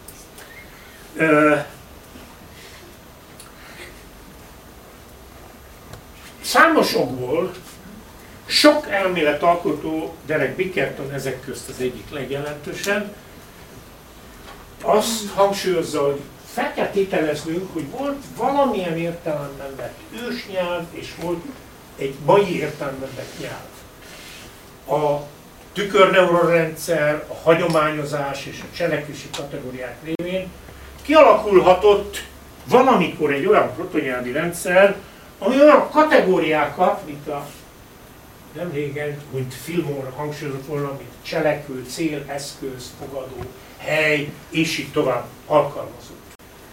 Számos okból sok elméletalkotó, Derek Bickerton ezek közt az egyik legjelentősebb, azt hangsúlyozza, hogy fel kell tételeznünk, hogy volt valamilyen értelemben vett ősnyelv, és volt egy mai értelemben vett nyelv. A tükörneuronrendszer, a hagyományozás és a cselekvési kategóriák révén kialakulhatott valamikor egy olyan protonyelvi rendszer, ami olyan kategóriákat, mint a nem régen, mint Fillmore hangsúlyozott volna, mint cselekvő, cél, eszköz, fogadó, hely, és így tovább alkalmazott.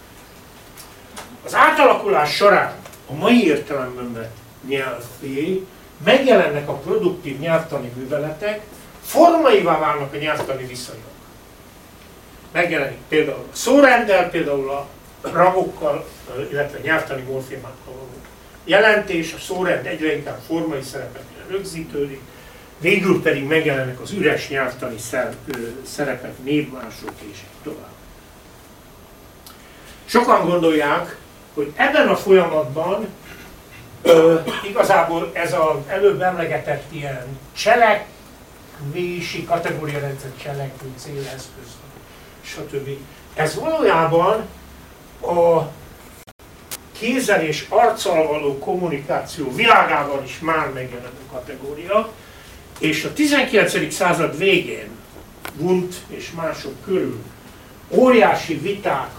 Az átalakulás során a mai értelemben vett nyelvé megjelennek a produktív nyelvtani műveletek, formaivá válnak a nyelvtani viszonyok. Megjelenik például a szórenddel, például a rangokkal, illetve nyelvtani morfémákkal való jelentés, a szórend egyre inkább formai szerepekre rögzítődik, végül pedig megjelennek az üres nyelvtani szerepek, névmások és így tovább. Sokan gondolják, hogy ebben a folyamatban ö, igazából ez az előbb emlegetett ilyen cselekvési kategóriarendszer, cselekvő, céleszköz, stb. Ez valójában a kézzel és arccal való kommunikáció világában is már megjelenő kategória, és a tizenkilencedik század végén Wundt és mások körül óriási vitákkal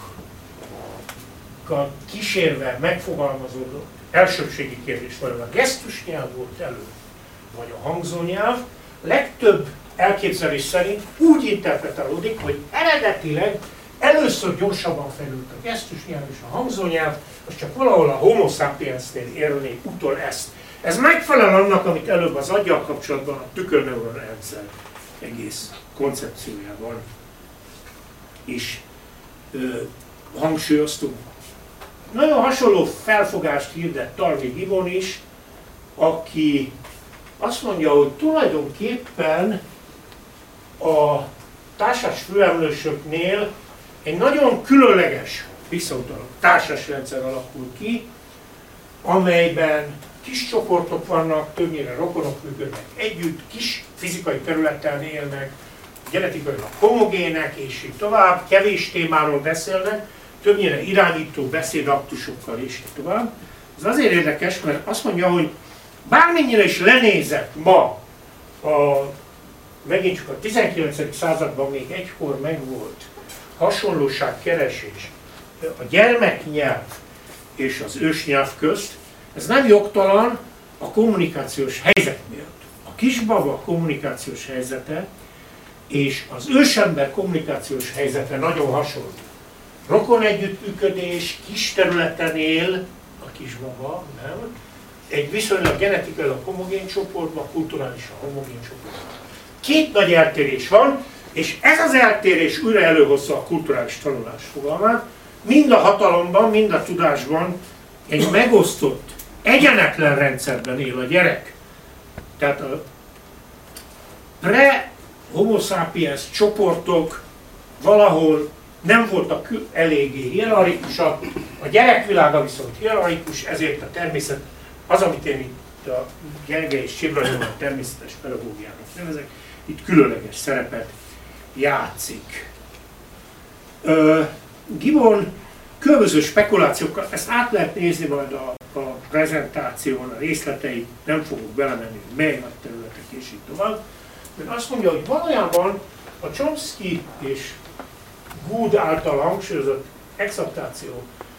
kísérve megfogalmazódott elsőbségi kérdés, vajon a gesztusnyelv volt elő, vagy a hangzónyelv, legtöbb elképzelés szerint úgy interpretálódik, hogy eredetileg először gyorsabban fejlődött a gesztusnyelv és a hangzónyelv, az csak valahol a Homo sapiensnél érné utol ezt. Ez megfelel annak, amit előbb az aggyal kapcsolatban a tükörneuronrendszer egész koncepciójában is ö, hangsúlyoztunk. Nagyon hasonló felfogást hirdett Tarvi Gibbon is, aki azt mondja, hogy tulajdonképpen a társas főemlősöknél egy nagyon különleges visszautaló társas rendszer alakul ki, amelyben kis csoportok vannak, többnyire rokonok működnek együtt, kis fizikai területen élnek, genetikailag homogének, és így tovább, kevés témáról beszélnek, többnyire irányító beszédaktusokkal, és így tovább. Ez azért érdekes, mert azt mondja, hogy bármennyire is lenézett ma, a, megint csak a tizenkilencedik században még egykor megvolt hasonlóságkeresés a gyermeknyelv és az ősnyelv közt, ez nem jogtalan a kommunikációs helyzet miatt. A kisbaba kommunikációs helyzete és az ősember kommunikációs helyzete nagyon hasonló. Rokon együttműködés, kis területen él a kisbaba, nem? Egy viszonylag genetikailag homogén csoportban, kulturálisan homogén csoportban. Két nagy eltérés van, és ez az eltérés újra előhozza a kulturális tanulás fogalmát, mind a hatalomban, mind a tudásban egy megosztott, egyenetlen rendszerben él a gyerek. Tehát a pre-homo sapiens csoportok valahol nem voltak eléggé hierarchikusak, a gyerekvilága viszont hierarchikus, ezért a természet, az, amit én itt a Gergely és Csibranyomban természetes pedagógiának nevezek, itt különleges szerepet játszik. Uh, Gibbon különböző spekulációkkal, ezt át lehet nézni majd a, a prezentáción, a részleteit, nem fogok belemenni, mely nagy területek és így tovább. De azt mondja, hogy valójában a Chomsky és Good által hangsúlyozott exaptáció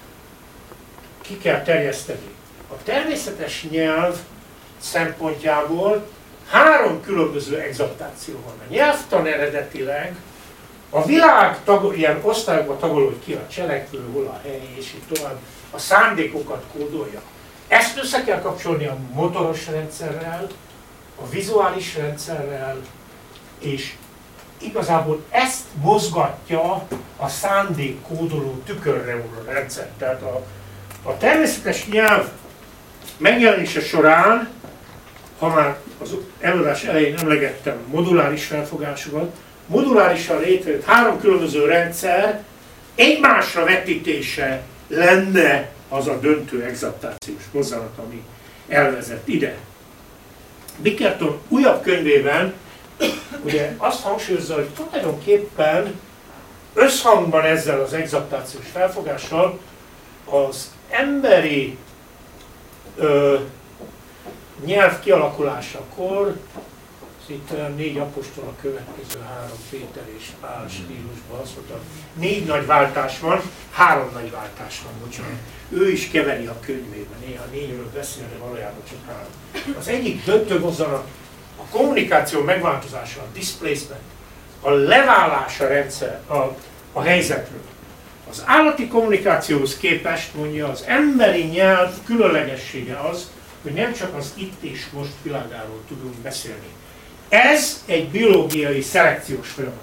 ki kell terjeszteni. A természetes nyelv szempontjából három különböző exaptáció van. A nyelvtan eredetileg a világ tag, ilyen osztályokba tagolódj ki a cselekvő, hol a hely, és így tovább, a szándékokat kódolja. Ezt össze kell kapcsolni a motoros rendszerrel, a vizuális rendszerrel, és igazából ezt mozgatja a szándékkódoló tükörreúró rendszer. Tehát a, a természetes nyelv megjelenése során, ha már az előadás elején emlegettem moduláris felfogásokat, modulárisan létrejött három különböző rendszer egymásra vetítése lenne az a döntő exaptációs mozzanat, ami elvezet ide. Bickerton újabb könyvében ugye azt hangsúlyozza, hogy tulajdonképpen összhangban ezzel az exaptációs felfogással az emberi ö, nyelv kialakulásakor, itt négy apostol a következő három, Péter és Pál stílusban, azt mondta, négy nagy váltás van, három nagy váltás van, bocsánat. Ő is keveri a könyvében, néha négyről beszél, de valójában csak három. Az egyik döntő mozzanat a kommunikáció megváltozása, a displacement, a leválás a rendszer, a, a helyzetről. Az állati kommunikációhoz képest, mondja, az emberi nyelv különlegessége az, hogy nem csak az itt és most világáról tudunk beszélni. Ez egy biológiai szelekciós folyamat.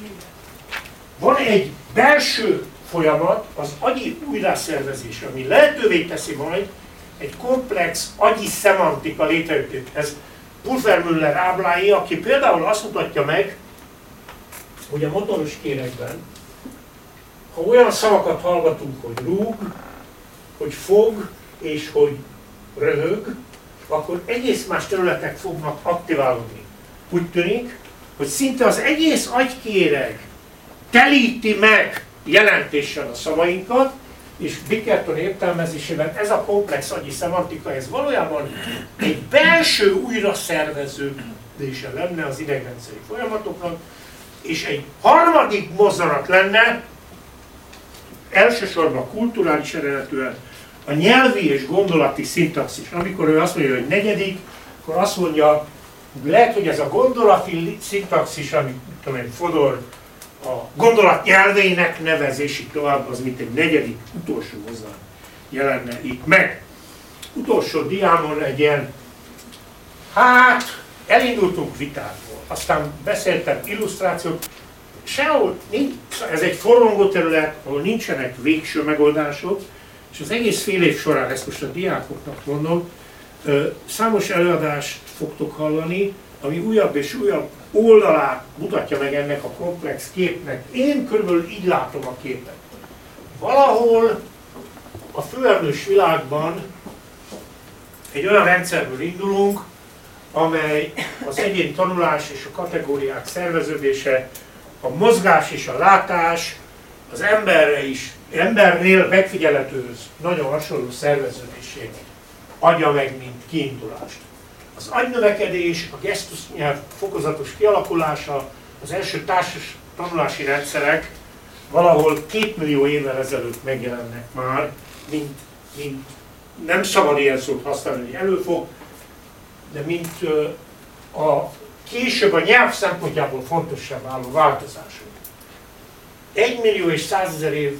Van egy belső folyamat, az agyi újraszervezés, ami lehetővé teszi majd egy komplex agyi szemantika létrejöttét. Ez Pulvermüller ábrái, aki például azt mutatja meg, hogy a motoros kérekben, ha olyan szavakat hallgatunk, hogy rúg, hogy fog és hogy röhög, akkor egész más területek fognak aktiválódni. Úgy tűnik, hogy szinte az egész agykéreg telíti meg jelentéssel a szavainkat, és Bickerton értelmezésében ez a komplex agyi szemantika, ez valójában egy belső újraszerveződése lenne az idegrendszeri folyamatoknak, és egy harmadik mozzanat lenne, elsősorban kulturális eredetűen, a nyelvi és gondolati szintaxis. Amikor ő azt mondja, hogy negyedik, akkor azt mondja, lehet, hogy ez a gondolati szintaxis, amit tudom én, Fodor a gondolat nyelvének nevezési tovább, az mint egy negyedik, utolsó mozzanat jelenne itt meg. Utolsó diámon egy ilyen, hát elindultunk vitákból, aztán beszéltem illusztrációt, sehol nincs, ez egy forrongó terület, ahol nincsenek végső megoldások, és az egész fél év során, ezt most a diákoknak mondom, számos előadást fogtok hallani, ami újabb és újabb oldalát mutatja meg ennek a komplex képnek. Én körülbelül így látom a képet. Valahol a főemlős világban egy olyan rendszerből indulunk, amely az egyén tanulás és a kategóriák szerveződése, a mozgás és a látás, az emberre is, embernél megfigyelhetőhöz nagyon hasonló szerveződését adja meg, mint kiindulást. Az agynövekedés, a gesztusnyelv fokozatos kialakulása, az első társas tanulási rendszerek valahol két millió évvel ezelőtt megjelennek már, mint, mint nem szabad ilyen szót használni, hogy előfog, de mint a később a nyelv szempontjából fontosabb váló változások. Egy millió és százezer év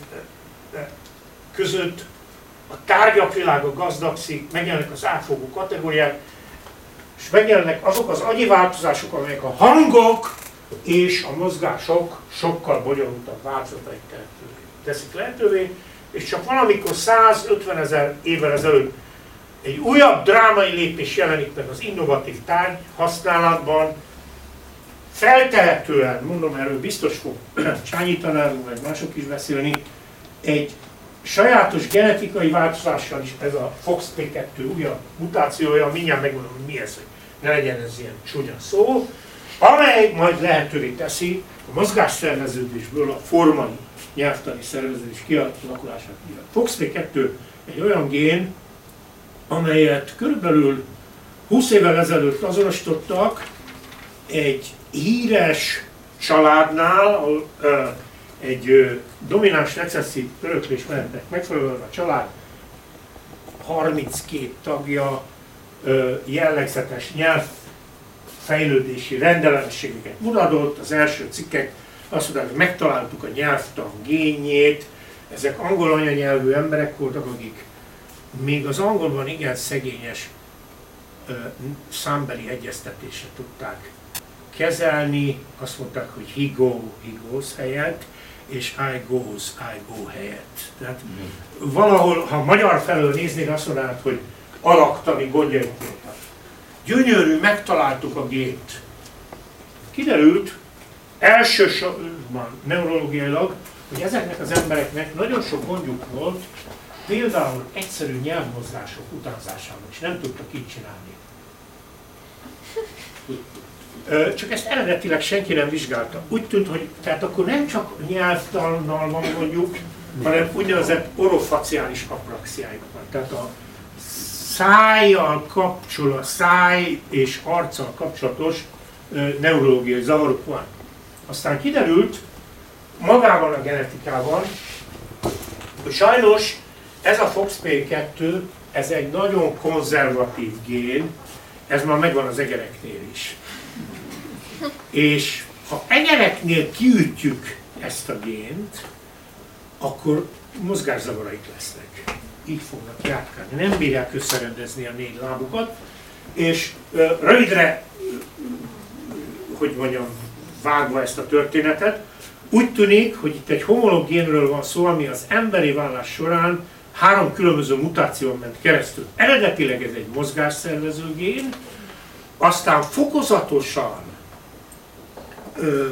között a tárgyak világa gazdagszik, megjelennek az átfogó kategóriák, és megjelennek azok az agyi változások, amelyek a hangok és a mozgások sokkal bonyolultabb változatait teszik lehetővé, és csak valamikor százötvenezer évvel ezelőtt egy újabb drámai lépés jelenik meg az innovatív tárgy használatban, feltehetően, mondom, erről biztos fog Csányi tanár úr, meg mások is beszélni, egy sajátos genetikai változással is ez a Fox P kettő újabb mutációja, mindjárt megmondom, hogy mi ez, hogy ne legyen ez ilyen csúnya szó, amely majd lehetővé teszi a mozgásszerveződésből a formai nyelvtani szerveződés kialakulását. A Fox P kettő egy olyan gén, amelyet körülbelül húsz évvel ezelőtt azonosítottak egy híres családnál, ahol ö, egy ö, domináns recesszív öröklés menetnek megfelelően a család harminckét tagja ö, jellegzetes nyelvfejlődési rendellenességeket mutatott. Az első cikkek azt mondták, hogy megtaláltuk a nyelvtan génjét. Ezek angol anyanyelvű emberek voltak, akik még az angolban igen szegényes ö, számbeli egyeztetésre tudták kezelni. Azt mondták, hogy he go, he goes helyett, és I goes, I go helyett. Tehát mm. valahol, ha magyar felől néznék, azt mondanád, hogy alaktani gondjaik voltak. Gyönyörű, megtaláltuk a gént. Kiderült elsősorban neurológiailag, hogy ezeknek az embereknek nagyon sok gondjuk volt, például egyszerű nyelvmozdások utánzásában is nem tudtak így csinálni. Csak ezt eredetileg senki nem vizsgálta. Úgy tűnt, hogy tehát akkor nem csak nyelvtannal van mondjuk, hanem úgynevezett orofaciális apraxiájuk van. Tehát a szájjal kapcsolat, száj és arccal kapcsolatos neurológiai zavarok van. Aztán kiderült magában a genetikában, hogy sajnos ez a Fox P kettő, ez egy nagyon konzervatív gén, ez már megvan az egereknél is. És ha egereknél kiütjük ezt a gént, akkor mozgászavaraik lesznek. Így fognak járkálni, nem bírják összerendezni a négy lábukat, és ö, rövidre, hogy mondjam, vágva ezt a történetet, úgy tűnik, hogy itt egy homológ génről van szó, ami az emberi vállás során három különböző mutáción ment keresztül. Eredetileg ez egy mozgásszervező gén, aztán fokozatosan ö,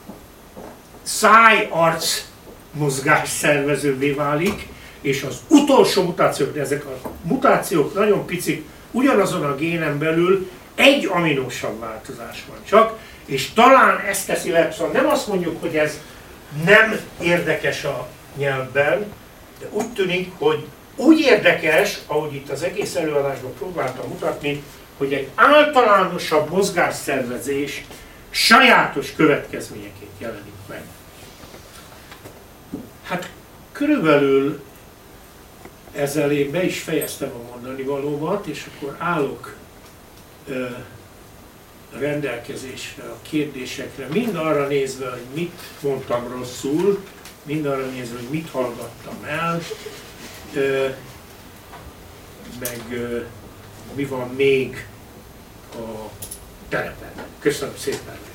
száj-arc mozgásszervezővé válik, és az utolsó mutációk, de ezek a mutációk nagyon picik, ugyanazon a génen belül egy aminósabb változás van csak, és talán ezt teszi lehetően, szóval nem azt mondjuk, hogy ez nem érdekes a nyelvben, de úgy tűnik, hogy úgy érdekes, ahogy itt az egész előadásban próbáltam mutatni, hogy egy általánosabb mozgásszervezés sajátos következményeként jelenik meg. Hát körülbelül ezzel én be is fejeztem a mondani valómat, és akkor állok ö, rendelkezésre a kérdésekre, mind arra nézve, hogy mit mondtam rosszul, mind arra nézve, hogy mit hallgattam el, ö, meg ö, mi van még a terepen. Köszönöm szépen!